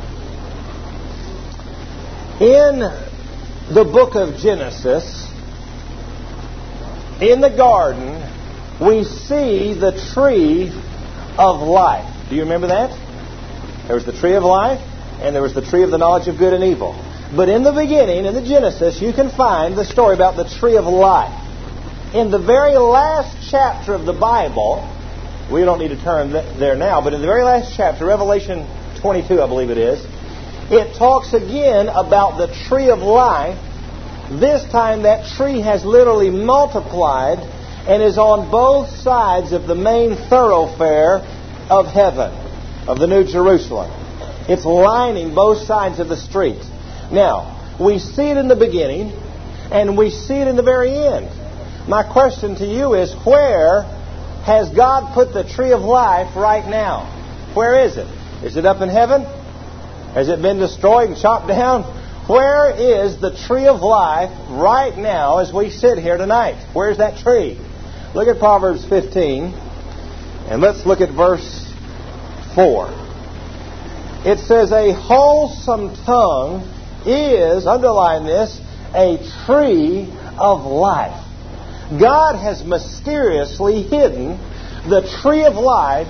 In the book of Genesis, in the garden, we see the tree of life. Do you remember that? There was the tree of life, and there was the tree of the knowledge of good and evil. But in the beginning, in the Genesis, you can find the story about the tree of life. In the very last chapter of the Bible, we don't need to turn there now, but in the very last chapter, Revelation 22, I believe it is, it talks again about the tree of life. This time that tree has literally multiplied and is on both sides of the main thoroughfare of heaven, of the New Jerusalem. It's lining both sides of the street. Now, we see it in the beginning and we see it in the very end. My question to you is, where has God put the tree of life right now? Where is it? Is it up in heaven? Has it been destroyed and chopped down? Where is the tree of life right now as we sit here tonight? Where's that tree? Look at Proverbs 15, and let's look at verse 4. It says, a wholesome tongue is, underline this, a tree of life. God has mysteriously hidden the tree of life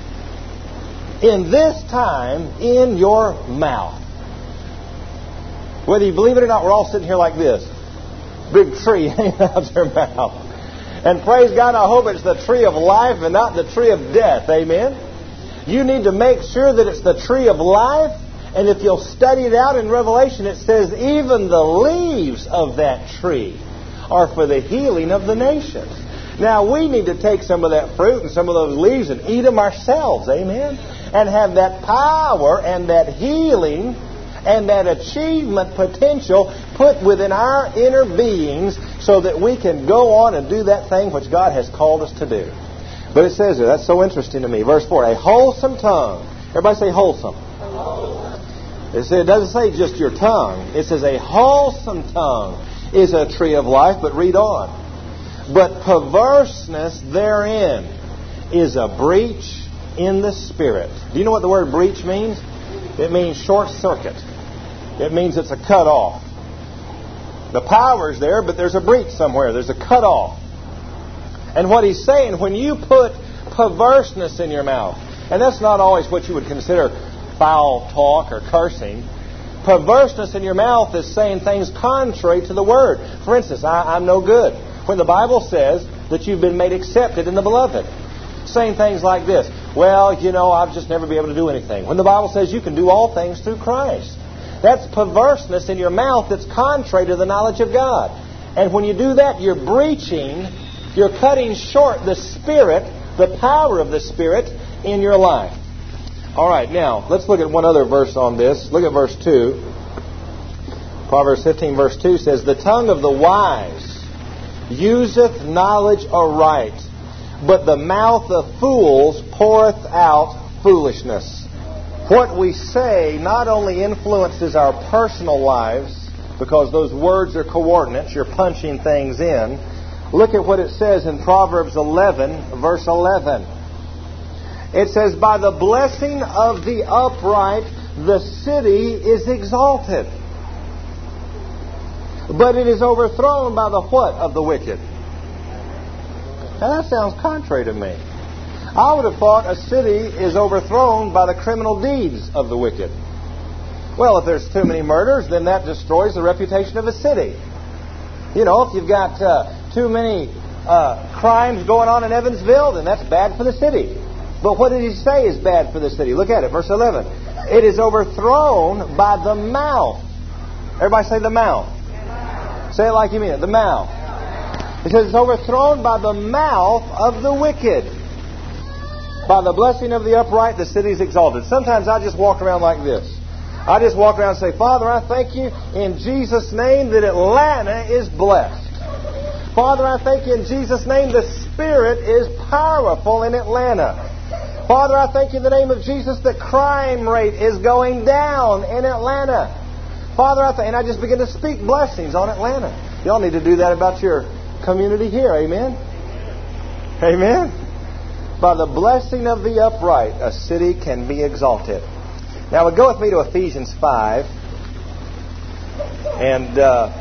in this time in your mouth. Whether you believe it or not, we're all sitting here like this. Big tree hanging out their mouth. And praise God, I hope it's the tree of life and not the tree of death. Amen? You need to make sure that it's the tree of life. And if you'll study it out in Revelation, it says even the leaves of that tree are for the healing of the nations. Now, we need to take some of that fruit and some of those leaves and eat them ourselves. Amen? And have that power and that healing and that achievement potential put within our inner beings so that we can go on and do that thing which God has called us to do. But it says there, that's so interesting to me. Verse 4, a wholesome tongue. Everybody say wholesome. It doesn't say just your tongue. It says a wholesome tongue is a tree of life, but read on. But perverseness therein is a breach in the spirit. Do you know what the word breach means? It means short circuit. It means it's a cut off. The power's there, but there's a breach somewhere. There's a cut off. And what he's saying, when you put perverseness in your mouth, and that's not always what you would consider foul talk or cursing, Perverseness in your mouth is saying things contrary to the Word. For instance, I'm no good. When the Bible says that you've been made accepted in the Beloved. Saying things like this. Well, I'll just never be able to do anything. When the Bible says you can do all things through Christ. That's perverseness in your mouth that's contrary to the knowledge of God. And when you do that, you're cutting short the Spirit, the power of the Spirit in your life. All right, now, let's look at one other verse on this. Look at verse 2. Proverbs 15, verse 2 says, "The tongue of the wise useth knowledge aright, but the mouth of fools poureth out foolishness." What we say not only influences our personal lives, because those words are coordinates, you're punching things in. Look at what it says in Proverbs 11, verse 11. It says, "By the blessing of the upright, the city is exalted. But it is overthrown by the what of the wicked?" Now that sounds contrary to me. I would have thought a city is overthrown by the criminal deeds of the wicked. Well, if there's too many murders, then that destroys the reputation of a city. If you've got too many crimes going on in Evansville, then that's bad for the city. But what did he say is bad for the city? Look at it, verse 11. It is overthrown by the mouth. Everybody say the mouth. Say it like you mean it. The mouth. It says it's overthrown by the mouth of the wicked. By the blessing of the upright, the city is exalted. Sometimes I just walk around like this. I just walk around and say, "Father, I thank you in Jesus' name that Atlanta is blessed. Father, I thank you in Jesus' name the Spirit is powerful in Atlanta. Father, I thank you in the name of Jesus that crime rate is going down in Atlanta. Father, and I just begin to speak blessings on Atlanta." Y'all need to do that about your community here. Amen? Amen? By the blessing of the upright, a city can be exalted. Now, go with me to Ephesians 5. And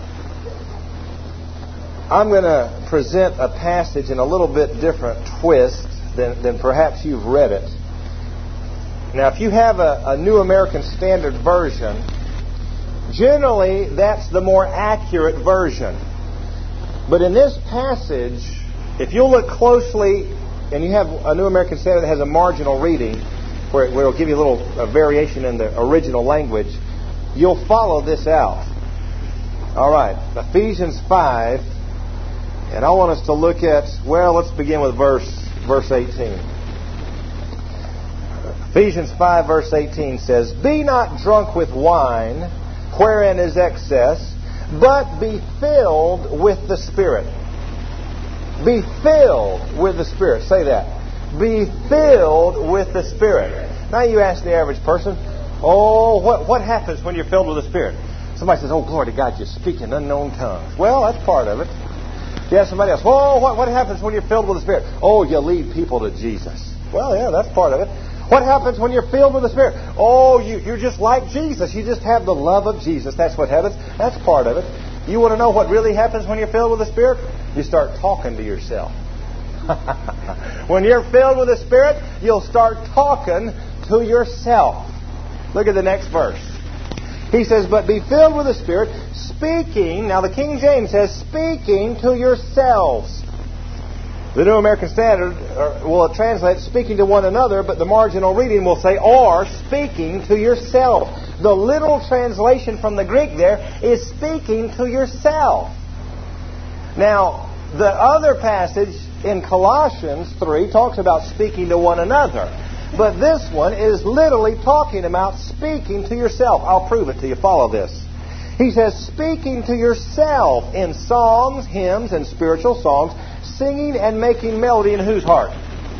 I'm going to present a passage in a little bit different twist than perhaps you've read it. Now, if you have a New American Standard Version, generally that's the more accurate version. But in this passage, if you'll look closely, and you have a New American Standard that has a marginal reading, where it will give you a little variation in the original language, you'll follow this out. All right, Ephesians 5, and I want us to look at, let's begin with verse 18. Ephesians 5, verse 18 says, "Be not drunk with wine, wherein is excess, but be filled with the Spirit." Be filled with the Spirit. Say that. Be filled with the Spirit. Now you ask the average person, what happens when you're filled with the Spirit? Somebody says, "Oh, glory to God, you speak in unknown tongues." Well, that's part of it. You ask somebody else, what happens when you're filled with the Spirit? "Oh, you lead people to Jesus." Well, yeah, that's part of it. What happens when you're filled with the Spirit? "Oh, you're just like Jesus. You just have the love of Jesus." That's what happens. That's part of it. You want to know what really happens when you're filled with the Spirit? You start talking to yourself. When you're filled with the Spirit, you'll start talking to yourself. Look at the next verse. He says, "But be filled with the Spirit, speaking," now the King James says, "speaking to yourselves." The New American Standard will translate speaking to one another, but the marginal reading will say, "or speaking to yourself." The literal translation from the Greek there is speaking to yourself. Now, the other passage in Colossians 3 talks about speaking to one another. But this one is literally talking about speaking to yourself. I'll prove it to you. Follow this. He says, "Speaking to yourself in psalms, hymns, and spiritual songs, singing and making melody in" whose heart?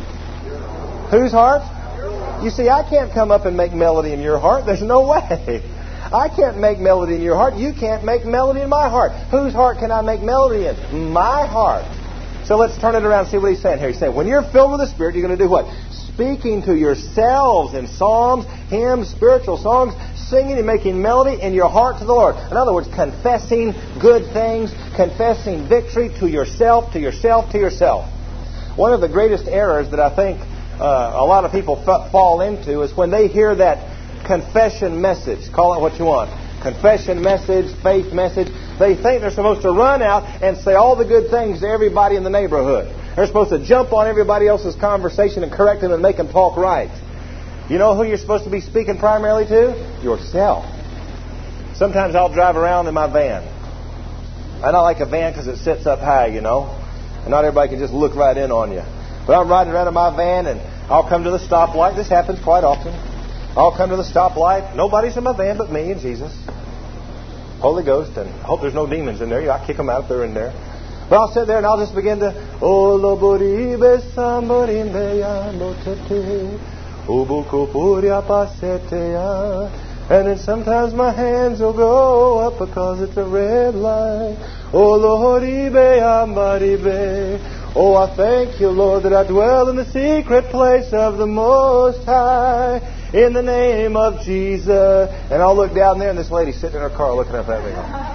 Whose heart? You see, I can't come up and make melody in your heart. There's no way. I can't make melody in your heart. You can't make melody in my heart. Whose heart can I make melody in? My heart. So let's turn it around and see what he's saying here. He's saying, when you're filled with the Spirit, you're going to do what? Speaking to yourselves in psalms, hymns, spiritual songs, singing and making melody in your heart to the Lord. In other words, confessing good things, confessing victory to yourself, to yourself, to yourself. One of the greatest errors that I think a lot of people fall into is when they hear that confession message, call it what you want, confession message, faith message. They think they're supposed to run out and say all the good things to everybody in the neighborhood. They're supposed to jump on everybody else's conversation and correct them and make them talk right. You know who you're supposed to be speaking primarily to? Yourself. Sometimes I'll drive around in my van. And I like a van because it sits up high, you know. And not everybody can just look right in on you. But I'm riding around in my van and I'll come to the stoplight. This happens quite often. I'll come to the stoplight. Nobody's in my van but me and Jesus. Holy Ghost. And I hope there's no demons in there. I kick them out if they're in there. But I'll sit there and I'll just begin to... And then sometimes my hands will go up because it's a red light. Oh, Lord, oh, I thank you, Lord, that I dwell in the secret place of the Most High, in the name of Jesus. And I'll look down there, and this lady's sitting in her car looking up at me.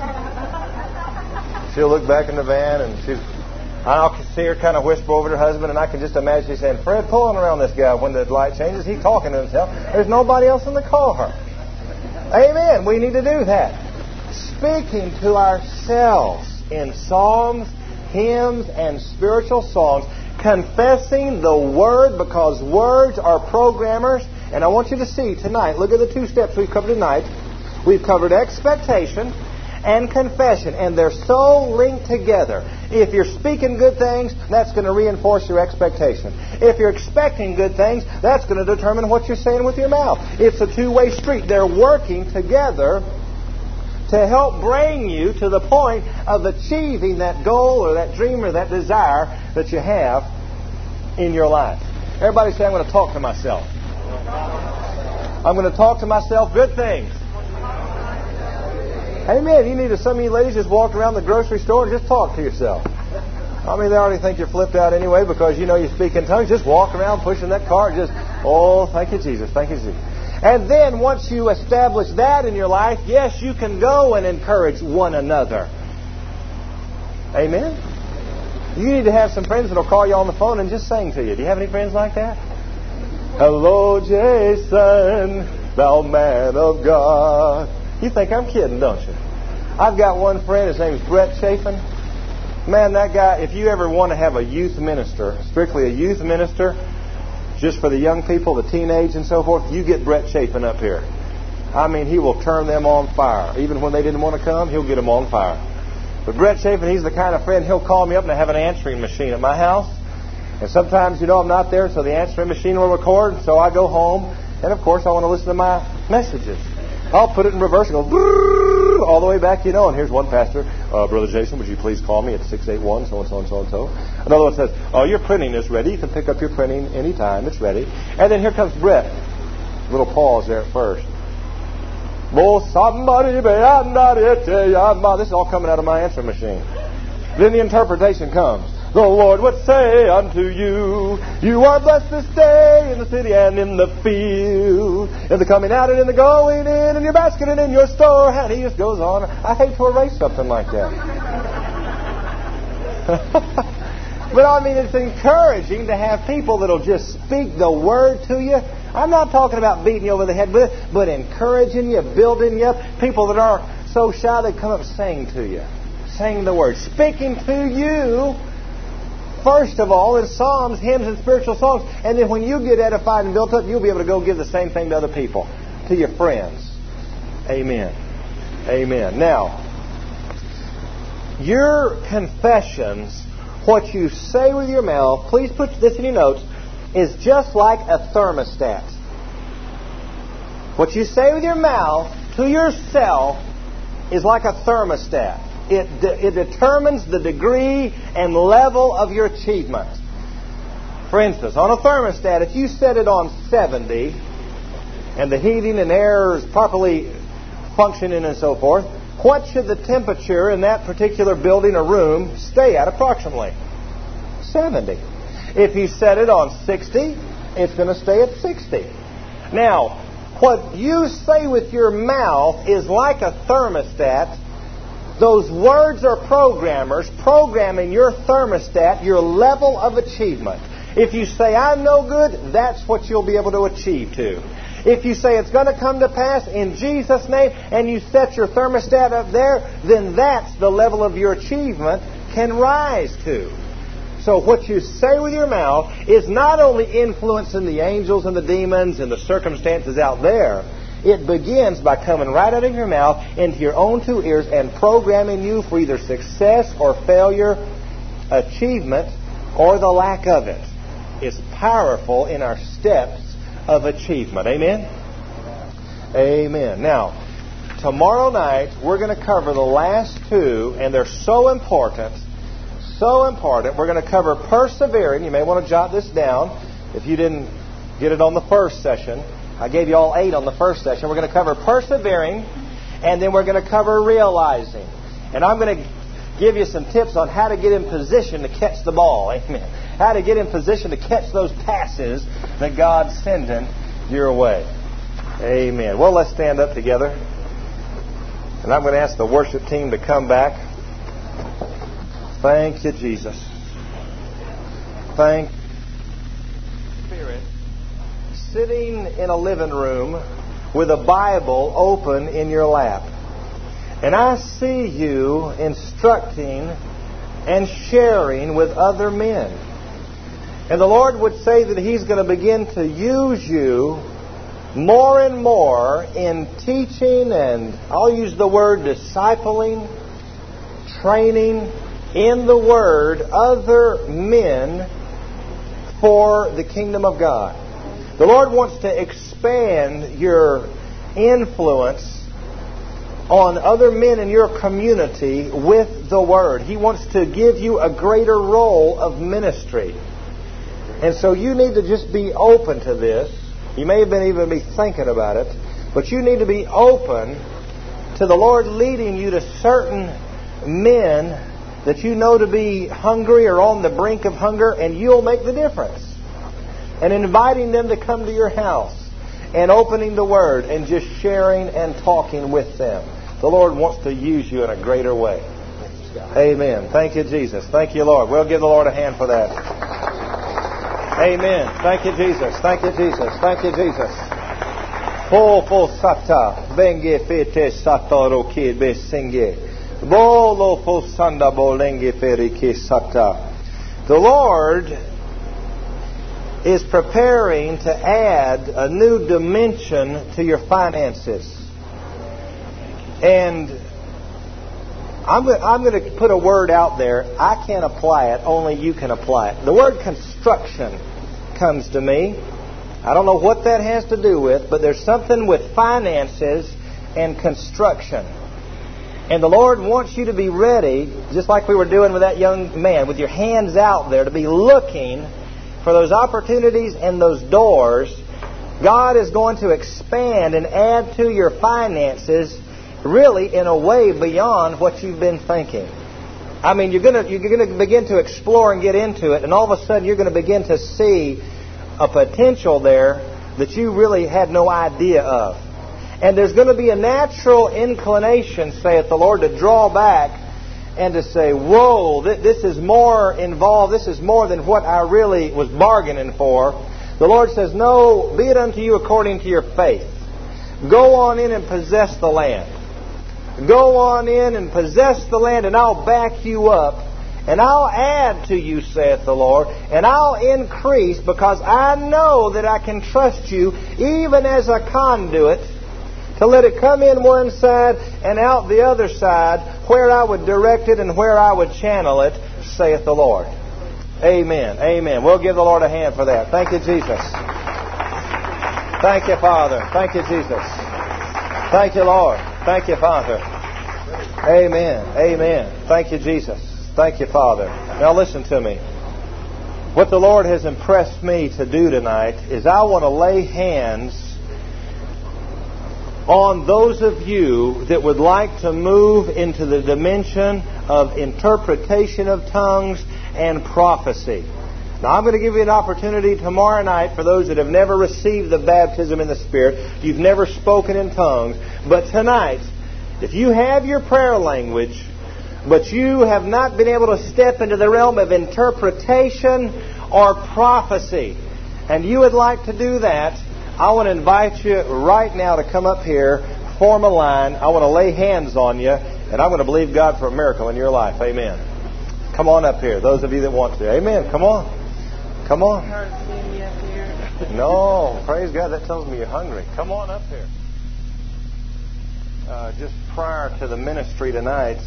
She'll look back in the van, and I'll see her kind of whisper over to her husband, and I can just imagine she's saying, Fred, pulling around this guy when the light changes. He's talking to himself. There's nobody else in the car. Amen. We need to do that. Speaking to ourselves in psalms, hymns, and spiritual songs, confessing the Word, because words are programmers. And I want you to see tonight, look at the two steps we've covered tonight. We've covered expectation and confession, and they're so linked together. If you're speaking good things, that's going to reinforce your expectation. If you're expecting good things, that's going to determine what you're saying with your mouth. It's a two-way street. They're working together to help bring you to the point of achieving that goal or that dream or that desire that you have in your life. Everybody say, I'm going to talk to myself. I'm going to talk to myself good things. Amen. You need to, some of you ladies just walk around the grocery store and just talk to yourself. I mean, they already think you're flipped out anyway because you know you speak in tongues. Just walk around pushing that cart. Just, oh, thank you, Jesus. Thank you, Jesus. And then once you establish that in your life, yes, you can go and encourage one another. Amen. You need to have some friends that will call you on the phone and just sing to you. Do you have any friends like that? Hello, Jason, thou man of God. You think I'm kidding, don't you? I've got one friend, his name is Brett Chafin. Man, that guy, if you ever want to have a youth minister, strictly a youth minister, just for the young people, the teenage and so forth, you get Brett Chafin up here. I mean, he will turn them on fire. Even when they didn't want to come, he'll get them on fire. But Brett Chafin, he's the kind of friend, he'll call me up and I have an answering machine at my house. And sometimes, you know, I'm not there, so the answering machine will record. So I go home, and of course, I want to listen to my messages. I'll put it in reverse and go brrr, all the way back, you know. And here's one pastor, Brother Jason, would you please call me at 681 so and so and so and so. Another one says, oh, your printing is ready. You can pick up your printing anytime. It's ready. And then here comes Brett. Little pause there at first. This is all coming out of my answering machine. Then the interpretation comes. The Lord would say unto you, you are blessed this day in the city and in the field, in the coming out and in the going in, in your basket and in your store. And he just goes on. I hate to erase something like that. But I mean, it's encouraging to have people that will just speak the Word to you. I'm not talking about beating you over the head with it, but encouraging you, building you up. People that are so shy, they come up saying to you, saying the Word, speaking to you. First of all, in psalms, hymns, and spiritual songs. And then when you get edified and built up, you'll be able to go give the same thing to other people, to your friends. Amen. Amen. Now, your confessions, what you say with your mouth, please put this in your notes, is just like a thermostat. What you say with your mouth to yourself is like a thermostat. It determines the degree and level of your achievement. For instance, on a thermostat, if you set it on 70 and the heating and air is properly functioning and so forth, what should the temperature in that particular building or room stay at approximately? 70. If you set it on 60, it's going to stay at 60. Now, what you say with your mouth is like a thermostat. Those words are programmers programming your thermostat, your level of achievement. If you say, I'm no good, that's what you'll be able to achieve to. If you say it's going to come to pass in Jesus' name and you set your thermostat up there, then that's the level of your achievement can rise to. So what you say with your mouth is not only influencing the angels and the demons and the circumstances out there. It begins by coming right out of your mouth into your own two ears and programming you for either success or failure, achievement, or the lack of it. It's powerful in our steps of achievement. Amen? Amen. Now, tomorrow night we're going to cover the last two, and they're so important. So important. We're going to cover persevering. You may want to jot this down if you didn't get it on the first session. I gave you all 8 on the first session. We're going to cover persevering, and then we're going to cover realizing. And I'm going to give you some tips on how to get in position to catch the ball. Amen. How to get in position to catch those passes that God's sending your way. Amen. Well, let's stand up together. And I'm going to ask the worship team to come back. Thank you, Jesus. Thank you. Spirit, sitting in a living room with a Bible open in your lap. And I see you instructing and sharing with other men. And the Lord would say that He's going to begin to use you more and more in teaching, and I'll use the word discipling, training in the Word other men for the kingdom of God. The Lord wants to expand your influence on other men in your community with the Word. He wants to give you a greater role of ministry. And so you need to just be open to this. You may even be thinking about it, but you need to be open to the Lord leading you to certain men that you know to be hungry or on the brink of hunger, and you'll make the difference. And inviting them to come to your house and opening the Word and just sharing and talking with them. The Lord wants to use you in a greater way. Amen. Thank you, Jesus. Thank you, Lord. We'll give the Lord a hand for that. Amen. Thank you, Jesus. Thank you, Jesus. Thank you, Jesus. Fo sata benge fete sataro ke besenge. The Lord is preparing to add a new dimension to your finances. And I'm going to put a word out there. I can't apply it. Only you can apply it. The word construction comes to me. I don't know what that has to do with, but there's something with finances and construction. And the Lord wants you to be ready, just like we were doing with that young man, with your hands out there, to be looking for those opportunities and those doors. God is going to expand and add to your finances really in a way beyond what you've been thinking. I mean, you're going to begin to explore and get into it, and all of a sudden you're going to begin to see a potential there that you really had no idea of. And there's going to be a natural inclination, saith the Lord, to draw back and to say, whoa, this is more involved. This is more than what I really was bargaining for. The Lord says, no, be it unto you according to your faith. Go on in and possess the land. Go on in and possess the land, and I'll back you up. And I'll add to you, saith the Lord, and I'll increase, because I know that I can trust you even as a conduit to let it come in one side and out the other side, where I would direct it and where I would channel it, saith the Lord. Amen. Amen. We'll give the Lord a hand for that. Thank you, Jesus. Thank you, Father. Thank you, Jesus. Thank you, Lord. Thank you, Father. Amen. Amen. Thank you, Jesus. Thank you, Father. Now listen to me. What the Lord has impressed me to do tonight is I want to lay hands on those of you that would like to move into the dimension of interpretation of tongues and prophecy. Now, I'm going to give you an opportunity tomorrow night for those that have never received the baptism in the Spirit. You've never spoken in tongues. But tonight, if you have your prayer language, but you have not been able to step into the realm of interpretation or prophecy, and you would like to do that, I want to invite you right now to come up here, form a line. I want to lay hands on you, and I'm going to believe God for a miracle in your life. Amen. Come on up here, those of you that want to. Amen. Come on. Come on. No, praise God. That tells me you're hungry. Come on up here. Just prior to the ministry tonight,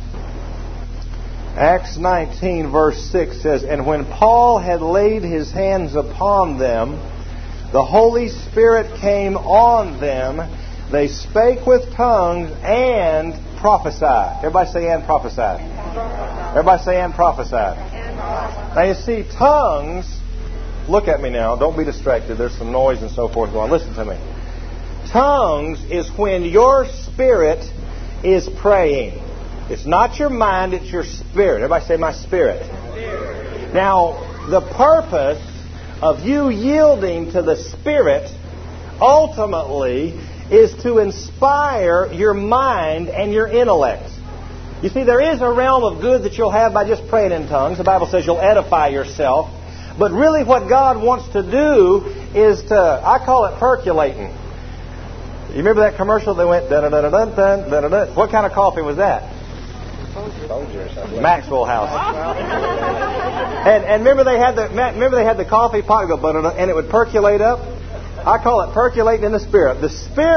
Acts 19 verse 6 says, "And when Paul had laid his hands upon them, the Holy Spirit came on them. They spake with tongues and prophesied." Everybody say "and prophesied." Everybody say "and prophesied." Now you see, tongues, look at me now, don't be distracted. There's some noise and so forth going on. Listen to me. Tongues is when your spirit is praying. It's not your mind, it's your spirit. Everybody say "my spirit." Now, the purpose of you yielding to the Spirit ultimately is to inspire your mind and your intellect. You see, there is a realm of good that you'll have by just praying in tongues. The Bible says you'll edify yourself. But really what God wants to do is to, I call it percolating. You remember that commercial that went da-da-da-da-dun, da-da-da? What kind of coffee was that? Maxwell House. And remember they had the coffee pot go and it would percolate up. I call it percolating in the Spirit. The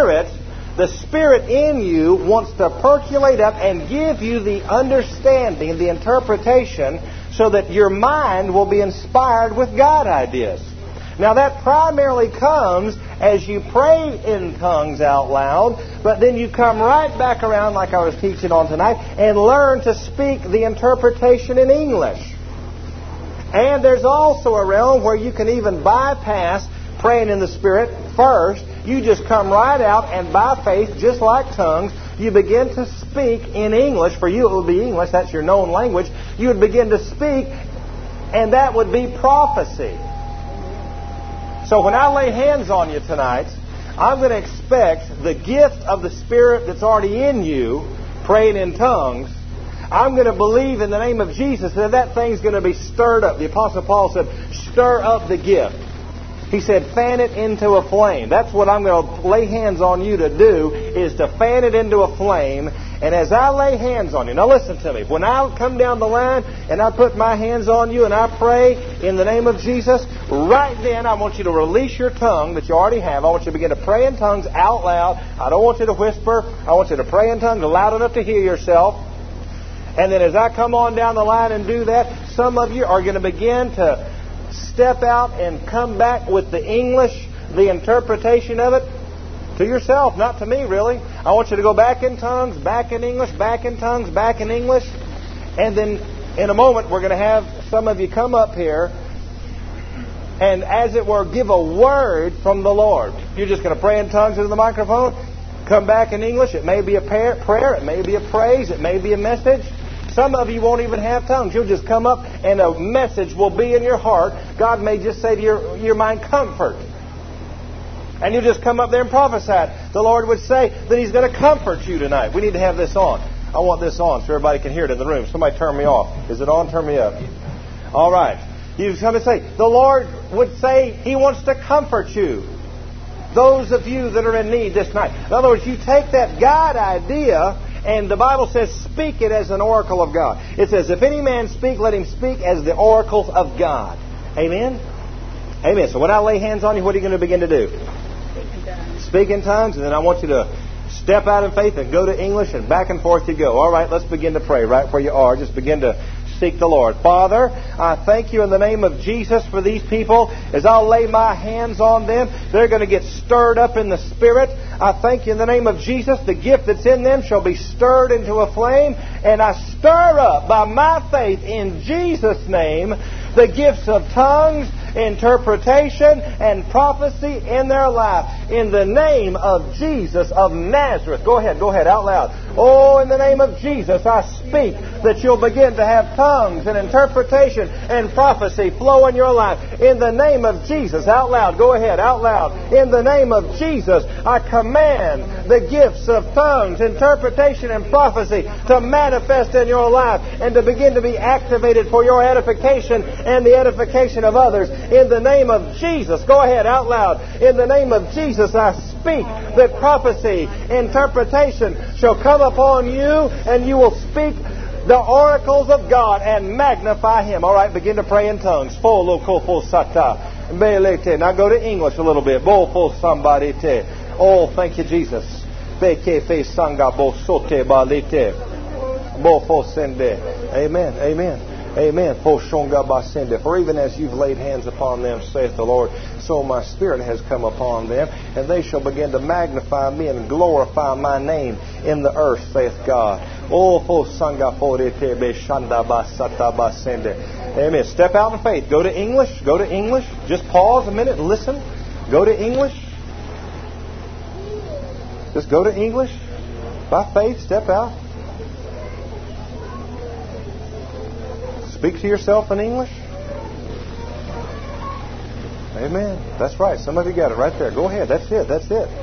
Spirit in you wants to percolate up and give you the understanding, the interpretation, so that your mind will be inspired with God ideas. Now that primarily comes as you pray in tongues out loud, but then you come right back around, like I was teaching on tonight, and learn to speak the interpretation in English. And there's also a realm where you can even bypass praying in the Spirit first. You just come right out and by faith, just like tongues, you begin to speak in English. For you it would be English, that's your known language. You would begin to speak, and that would be prophecy. So when I lay hands on you tonight, I'm going to expect the gift of the Spirit that's already in you, praying in tongues. I'm going to believe in the name of Jesus that thing's going to be stirred up. The Apostle Paul said, stir up the gift. He said, fan it into a flame. That's what I'm going to lay hands on you to do, is to fan it into a flame. And as I lay hands on you, now listen to me. When I come down the line and I put my hands on you and I pray in the name of Jesus, right then I want you to release your tongue that you already have. I want you to begin to pray in tongues out loud. I don't want you to whisper. I want you to pray in tongues loud enough to hear yourself. And then as I come on down the line and do that, some of you are going to begin to step out and come back with the English, the interpretation of it, to yourself, not to me really. I want you to go back in tongues, back in English, back in tongues, back in English. And then in a moment we're going to have some of you come up here and as it were give a word from the Lord. You're just going to pray in tongues into the microphone, come back in English. It may be a prayer, it may be a praise, it may be a message. Some of you won't even have tongues. You'll just come up and a message will be in your heart. God may just say to your mind, comfort. And you just come up there and prophesy. The Lord would say that He's going to comfort you tonight. We need to have this on. I want this on so everybody can hear it in the room. Somebody turn me off. Is it on? Turn me up. All right. You come and say, the Lord would say He wants to comfort you. Those of you that are in need this night. In other words, you take that God idea, and the Bible says, speak it as an oracle of God. It says, if any man speak, let him speak as the oracles of God. Amen? Amen. So when I lay hands on you, what are you going to begin to do? Speak in tongues, and then I want you to step out in faith and go to English, and back and forth you go. All right, let's begin to pray right where you are. Just begin to seek the Lord. Father, I thank you in the name of Jesus for these people. As I'll lay my hands on them, they're going to get stirred up in the Spirit. I thank you in the name of Jesus. The gift that's in them shall be stirred into a flame. And I stir up by my faith in Jesus' name the gifts of tongues, interpretation, and prophecy in their life. In the name of Jesus of Nazareth. Go ahead, out loud. Oh, in the name of Jesus, I speak that you'll begin to have tongues and interpretation and prophecy flow in your life. In the name of Jesus, out loud, go ahead, out loud. In the name of Jesus, I command the gifts of tongues, interpretation, and prophecy to manifest in your life and to begin to be activated for your edification and the edification of others. In the name of Jesus, go ahead, out loud. In the name of Jesus, I speak that prophecy, interpretation shall come upon you, and you will speak the oracles of God and magnify Him. All right, begin to pray in tongues. Now go to English a little bit. Oh, thank you, Jesus. Amen. Amen. Amen. For even as you've laid hands upon them, saith the Lord, so my Spirit has come upon them, and they shall begin to magnify me and glorify my name in the earth, saith God. Amen. Step out in faith. Go to English. Go to English. Just pause a minute and listen. Go to English. Just go to English. By faith, step out. Speak to yourself in English. Amen. That's right. Some of you got it right there. Go ahead. That's it. That's it.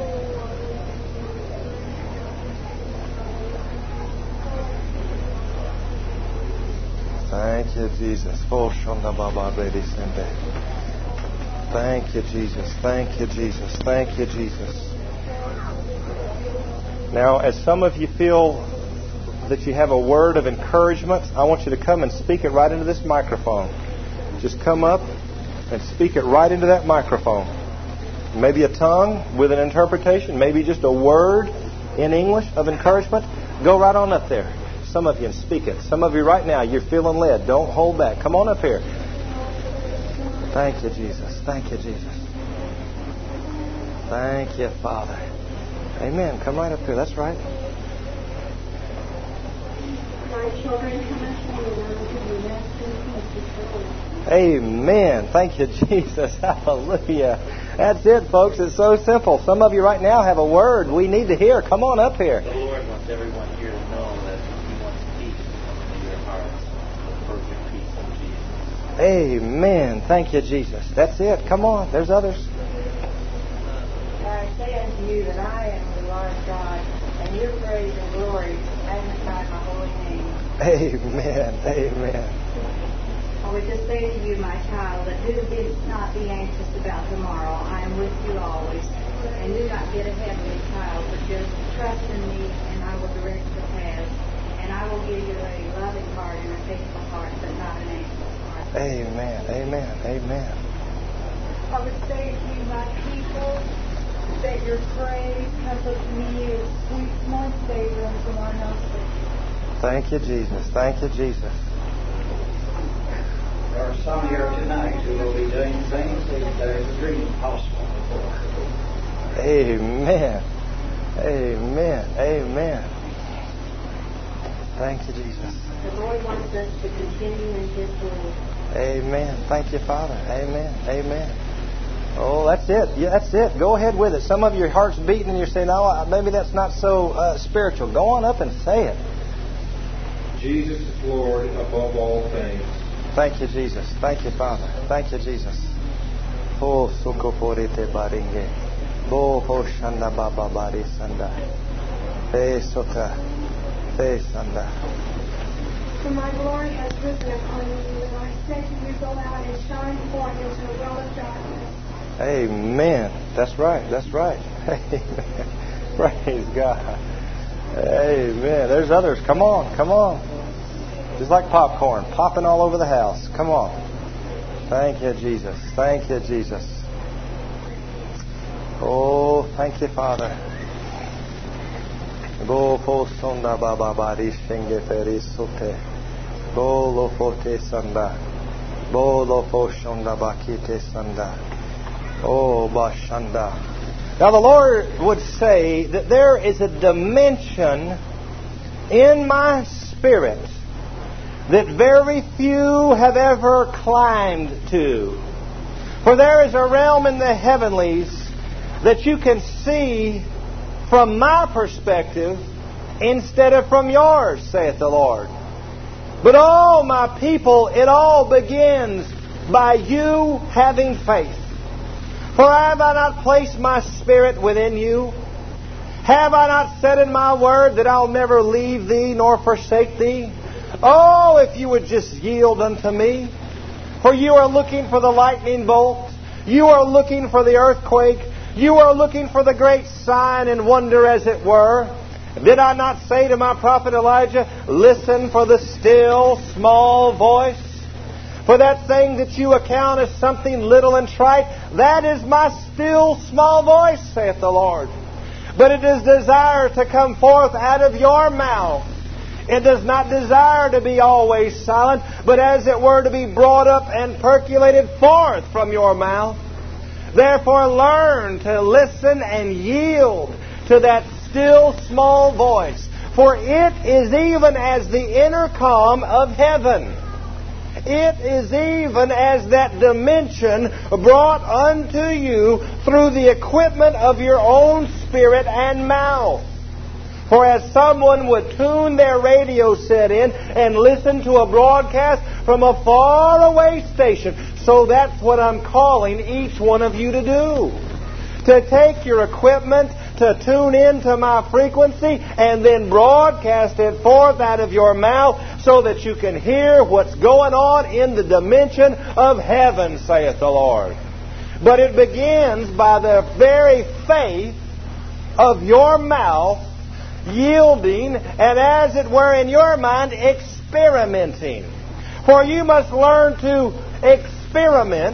Thank you, Jesus. Thank you, Jesus. Thank you, Jesus. Thank you, Jesus. Now, as some of you feel that you have a word of encouragement, I want you to come and speak it right into this microphone. Just come up and speak it right into that microphone. Maybe a tongue with an interpretation, maybe just a word in English of encouragement. Go right on up there. Some of you, and speak it. Some of you right now, you're feeling led. Don't hold back. Come on up here. Thank you, Jesus. Thank you, Jesus. Thank you, Father. Amen. Come right up here. That's right. Amen. Thank you, Jesus. Hallelujah. That's it, folks. It's so simple. Some of you right now have a word we need to hear. Come on up here. The Lord wants everyone here to know that He wants peace in your hearts. Perfect peace in Jesus. Amen. Thank you, Jesus. That's it. Come on. There's others. I say unto you that I am the Lord God, and your praise and glory magnify my holy name. Amen. Amen. I would just say to you, my child, that do not be anxious about tomorrow. I am with you always. And do not get ahead of me, child, but just trust in me, and I will direct the path. And I will give you a loving heart and a faithful heart, but not an anxious heart. Amen. Amen. Amen. I would say to you, my people, that your praise comes up to me as sweet smelling savor unto my nostrils. Thank you, Jesus. Thank you, Jesus. There are some here tonight who will be doing things that there's a dream possible before. Amen. Amen. Amen. Thank you, Jesus. The Lord wants us to continue in His word. Amen. Thank you, Father. Amen. Amen. Oh, that's it. Yeah, that's it. Go ahead with it. Some of your heart's beating and you're saying, no, maybe that's not so spiritual. Go on up and say it. Jesus is Lord above all things. Thank you, Jesus. Thank you, Father. Thank you, Jesus. Oh, suko porete baringe. Bo ho shanda baba bari sanda. Te sota. Te sanda. For my glory has risen upon you, and I say to you, go out and shine forth into the world of darkness. Amen. That's right. That's right. Amen. Praise God. Amen. There's others. Come on. Come on. Just like popcorn, popping all over the house. Come on. Thank you, Jesus. Thank you, Jesus. Oh, thank you, Father. Go po sonda baba bari shenge feri sote. Go lo fote sanda. Go lo po shonda bakite sanda. Oh, bashanda. Now the Lord would say that there is a dimension in my spirit that very few have ever climbed to. For there is a realm in the heavenlies that you can see from my perspective instead of from yours, saith the Lord. But oh, my people, it all begins by you having faith. For have I not placed my Spirit within you? Have I not said in my word that I'll never leave thee nor forsake thee? Oh, if you would just yield unto me. For you are looking for the lightning bolt. You are looking for the earthquake. You are looking for the great sign and wonder, as it were. Did I not say to my prophet Elijah, listen for the still small voice? For that thing that you account as something little and trite, that is my still small voice, saith the Lord. But it is desire to come forth out of your mouth. It does not desire to be always silent, but as it were to be brought up and percolated forth from your mouth. Therefore learn to listen and yield to that still small voice. For it is even as the intercom of heaven. It is even as that dimension brought unto you through the equipment of your own spirit and mouth. For as someone would tune their radio set in and listen to a broadcast from a faraway station, so that's what I'm calling each one of you to do. To take your equipment, to tune into my frequency, and then broadcast it forth out of your mouth so that you can hear what's going on in the dimension of heaven, saith the Lord. But it begins by the very faith of your mouth yielding, and as it were in your mind, experimenting. For you must learn to experiment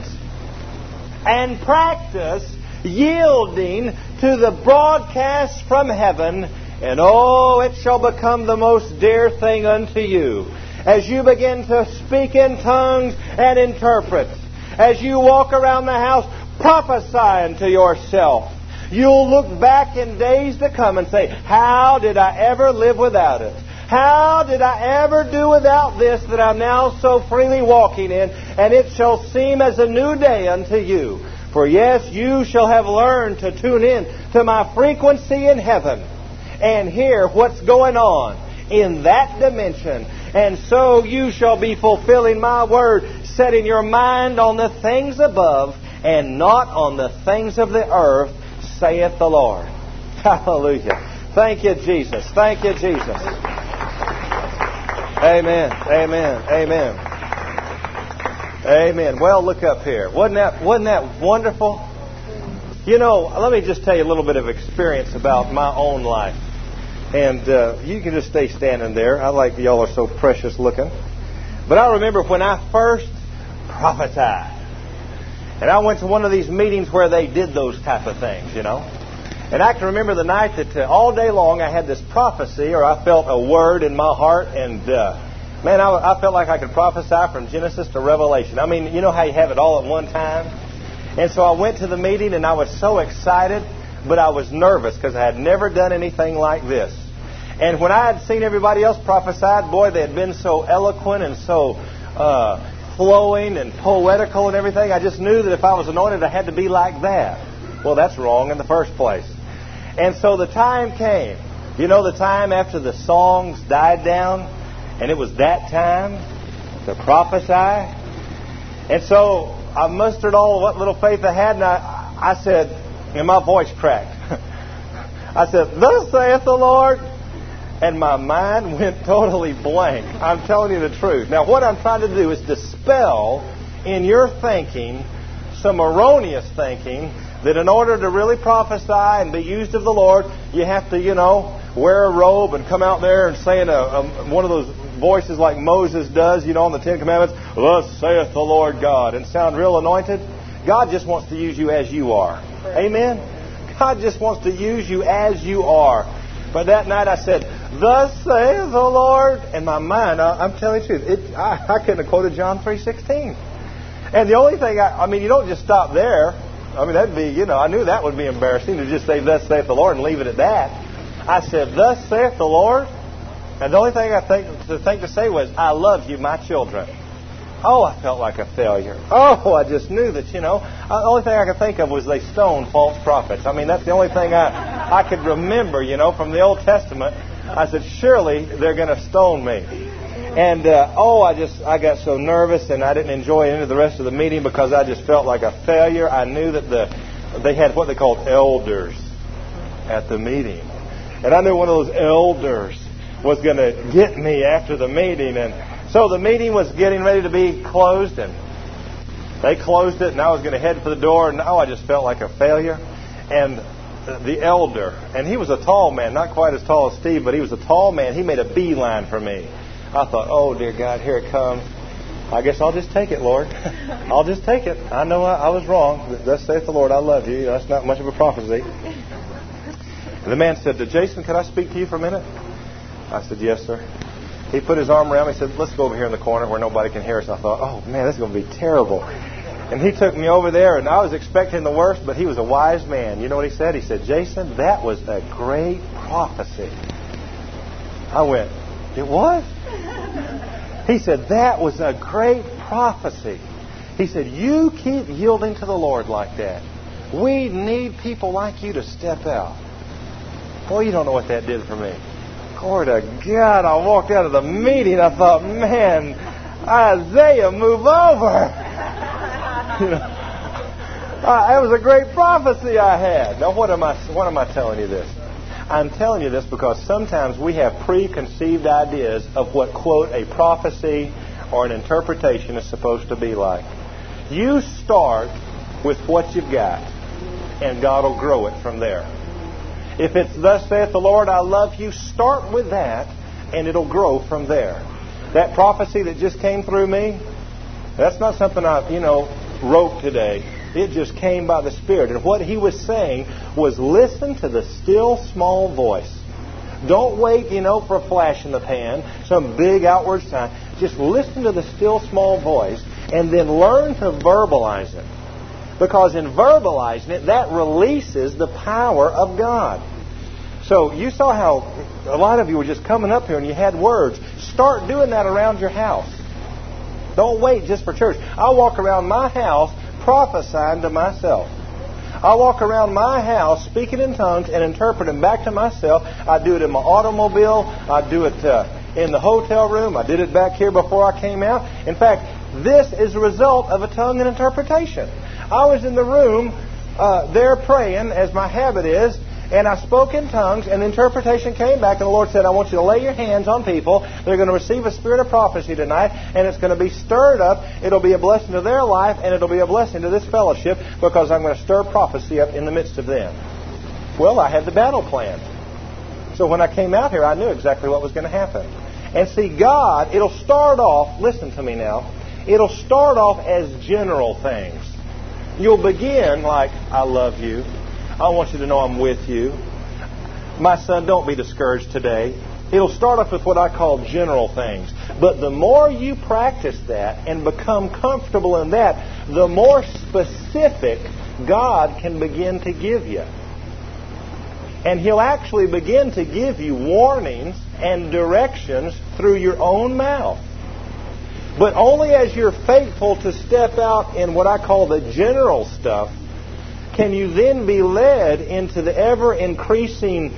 and practice yielding to the broadcast from heaven, and oh, it shall become the most dear thing unto you. As you begin to speak in tongues and interpret, as you walk around the house prophesying to yourself, you'll look back in days to come and say, how did I ever live without it? How did I ever do without this that I'm now so freely walking in? And it shall seem as a new day unto you. For yes, you shall have learned to tune in to my frequency in heaven and hear what's going on in that dimension. And so you shall be fulfilling my word, setting your mind on the things above and not on the things of the earth, saith the Lord. Hallelujah. Thank you, Jesus. Thank you, Jesus. Amen. Amen. Amen. Amen. Well, look up here. Wasn't that wonderful? You know, let me just tell you a little bit of experience about my own life. And you can just stay standing there. I like y'all are so precious looking. But I remember when I first prophesied. And I went to one of these meetings where they did those type of things, you know. And I can remember the night that all day long I had this prophecy, or I felt a word in my heart, and man, I felt like I could prophesy from Genesis to Revelation. I mean, you know how you have it all at one time? And so I went to the meeting, and I was so excited, but I was nervous because I had never done anything like this. And when I had seen everybody else prophesied, boy, they had been so eloquent and so flowing and poetical and everything. I just knew that if I was anointed, I had to be like that. Well, that's wrong in the first place. And so the time came. You know, the time after the songs died down, and it was that time to prophesy. And so I mustered all what little faith I had, and I said, and my voice cracked. I said, thus saith the Lord. And my mind went totally blank. I'm telling you the truth. Now, what I'm trying to do is dispel in your thinking some erroneous thinking that in order to really prophesy and be used of the Lord, you have to, you know, wear a robe and come out there and say in one of those voices like Moses does, you know, on the Ten Commandments, thus saith the Lord God, and sound real anointed. God just wants to use you as you are. Amen? God just wants to use you as you are. But that night I said, thus saith the Lord. And my mind, I'm telling you the truth, I couldn't have quoted John 3:16. And the only thing, I mean, you don't just stop there. I mean, that'd be, you know, I knew that would be embarrassing to just say, thus saith the Lord, and leave it at that. I said, thus saith the Lord. And the only thing I think to say was, I love you, my children. Oh, I felt like a failure. Oh, I just knew that, you know. The only thing I could think of was they stoned false prophets. I mean, that's the only thing I could remember, you know, from the Old Testament. I said, surely they're going to stone me. And, I got so nervous, and I didn't enjoy any of the rest of the meeting because I just felt like a failure. I knew that they had what they called elders at the meeting. And I knew one of those elders was going to get me after the meeting. And so the meeting was getting ready to be closed, and they closed it, and I was going to head for the door, and I just felt like a failure. And the elder, and he was a tall man, not quite as tall as Steve, but he was a tall man. He made a beeline for me. I thought, oh, dear God, here it comes. I guess I'll just take it, Lord. I'll just take it. I know I was wrong. Thus saith the Lord, I love you. That's not much of a prophecy. And the man said, Jason, can I speak to you for a minute? I said, yes, sir. He put his arm around me and said, let's go over here in the corner where nobody can hear us. I thought, oh, man, this is going to be terrible. And he took me over there, and I was expecting the worst, but he was a wise man. You know what he said? He said, Jason, that was a great prophecy. I went, it was? He said, that was a great prophecy. He said, you keep yielding to the Lord like that. We need people like you to step out. Boy, you don't know what that did for me. Glory to God. I walked out of the meeting. I thought, man, Isaiah, move over. It was a great prophecy I had. Now, what am I telling you this? I'm telling you this because sometimes we have preconceived ideas of what, quote, a prophecy or an interpretation is supposed to be like. You start with what you've got, and God will grow it from there. If it's thus saith the Lord, I love you, start with that, and it'll grow from there. That prophecy that just came through me, that's not something I, wrote today. It just came by the Spirit. And what he was saying was listen to the still small voice. Don't wait, for a flash in the pan, some big outward sign. Just listen to the still small voice and then learn to verbalize it. Because in verbalizing it, that releases the power of God. So you saw how a lot of you were just coming up here and you had words. Start doing that around your house. Don't wait just for church. I walk around my house prophesying to myself. I walk around my house speaking in tongues and interpreting back to myself. I do it in my automobile. I do it in the hotel room. I did it back here before I came out. In fact, this is a result of a tongue and interpretation. I was in the room there praying, as my habit is, and I spoke in tongues, and the interpretation came back, and the Lord said, I want you to lay your hands on people. They're going to receive a spirit of prophecy tonight, and it's going to be stirred up. It'll be a blessing to their life, and it'll be a blessing to this fellowship, because I'm going to stir prophecy up in the midst of them. Well, I had the battle plan. So when I came out here, I knew exactly what was going to happen. And see, God, it'll start off, listen to me now, it'll start off as general things. You'll begin like, I love you. I want you to know I'm with you. My son, don't be discouraged today. It'll start off with what I call general things. But the more you practice that and become comfortable in that, the more specific God can begin to give you. And He'll actually begin to give you warnings and directions through your own mouth. But only as you're faithful to step out in what I call the general stuff can you then be led into the ever-increasing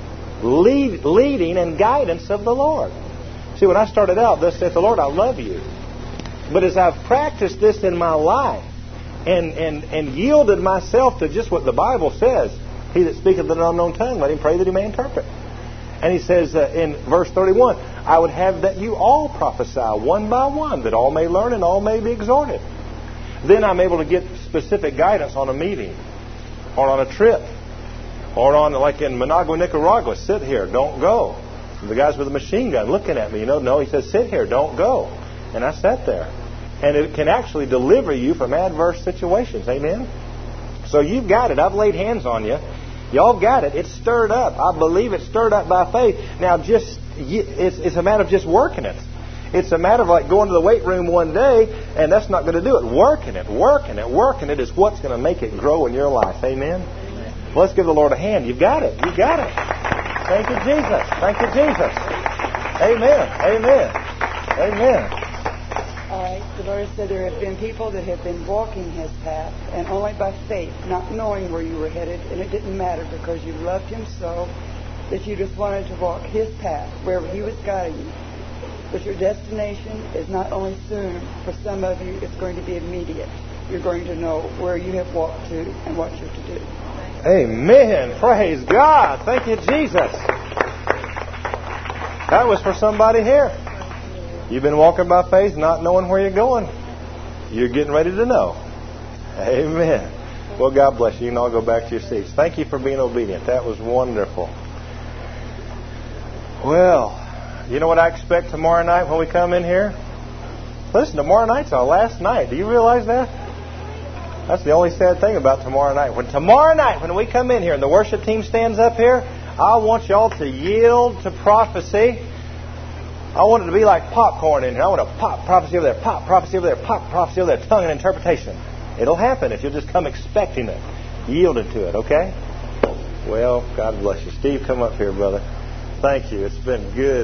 leading and guidance of the Lord. See, when I started out, thus saith the Lord, I love you. But as I've practiced this in my life and yielded myself to just what the Bible says, he that speaketh in an unknown tongue, let him pray that he may interpret. And he says in verse 31, I would have that you all prophesy one by one, that all may learn and all may be exhorted. Then I'm able to get specific guidance on a meeting, or on a trip, or on, like in Managua, Nicaragua, sit here, don't go. The guys with a machine gun looking at me, no, he says, sit here, don't go. And I sat there. And it can actually deliver you from adverse situations, amen? So you've got it. I've laid hands on you. Y'all got it. It's stirred up. I believe it's stirred up by faith. Now, it's a matter of just working it. It's a matter of like going to the weight room one day, and that's not going to do it. Working it is what's going to make it grow in your life. Amen? Well, let's give the Lord a hand. You've got it. You've got it. Thank you, Jesus. Thank you, Jesus. Amen. Amen. Amen. All right. The Lord said there have been people that have been walking His path, and only by faith, not knowing where you were headed, and it didn't matter because you loved Him so, that you just wanted to walk His path, wherever He was guiding you. But your destination is not only soon. For some of you, it's going to be immediate. You're going to know where you have walked to and what you're to do. Amen. Praise God. Thank you, Jesus. That was for somebody here. You've been walking by faith, not knowing where you're going. You're getting ready to know. Amen. Well, God bless you. You can all go back to your seats. Thank you for being obedient. That was wonderful. Well, you know what I expect tomorrow night when we come in here? Listen, tomorrow night's our last night. Do you realize that? That's the only sad thing about tomorrow night. Tomorrow night, when we come in here and the worship team stands up here, I want y'all to yield to prophecy. I want it to be like popcorn in here. I want to pop prophecy over there, pop prophecy over there, pop prophecy over there, tongue and interpretation. It'll happen if you'll just come expecting it, yielding to it, okay? Well, God bless you. Steve, come up here, brother. Thank you. It's been good.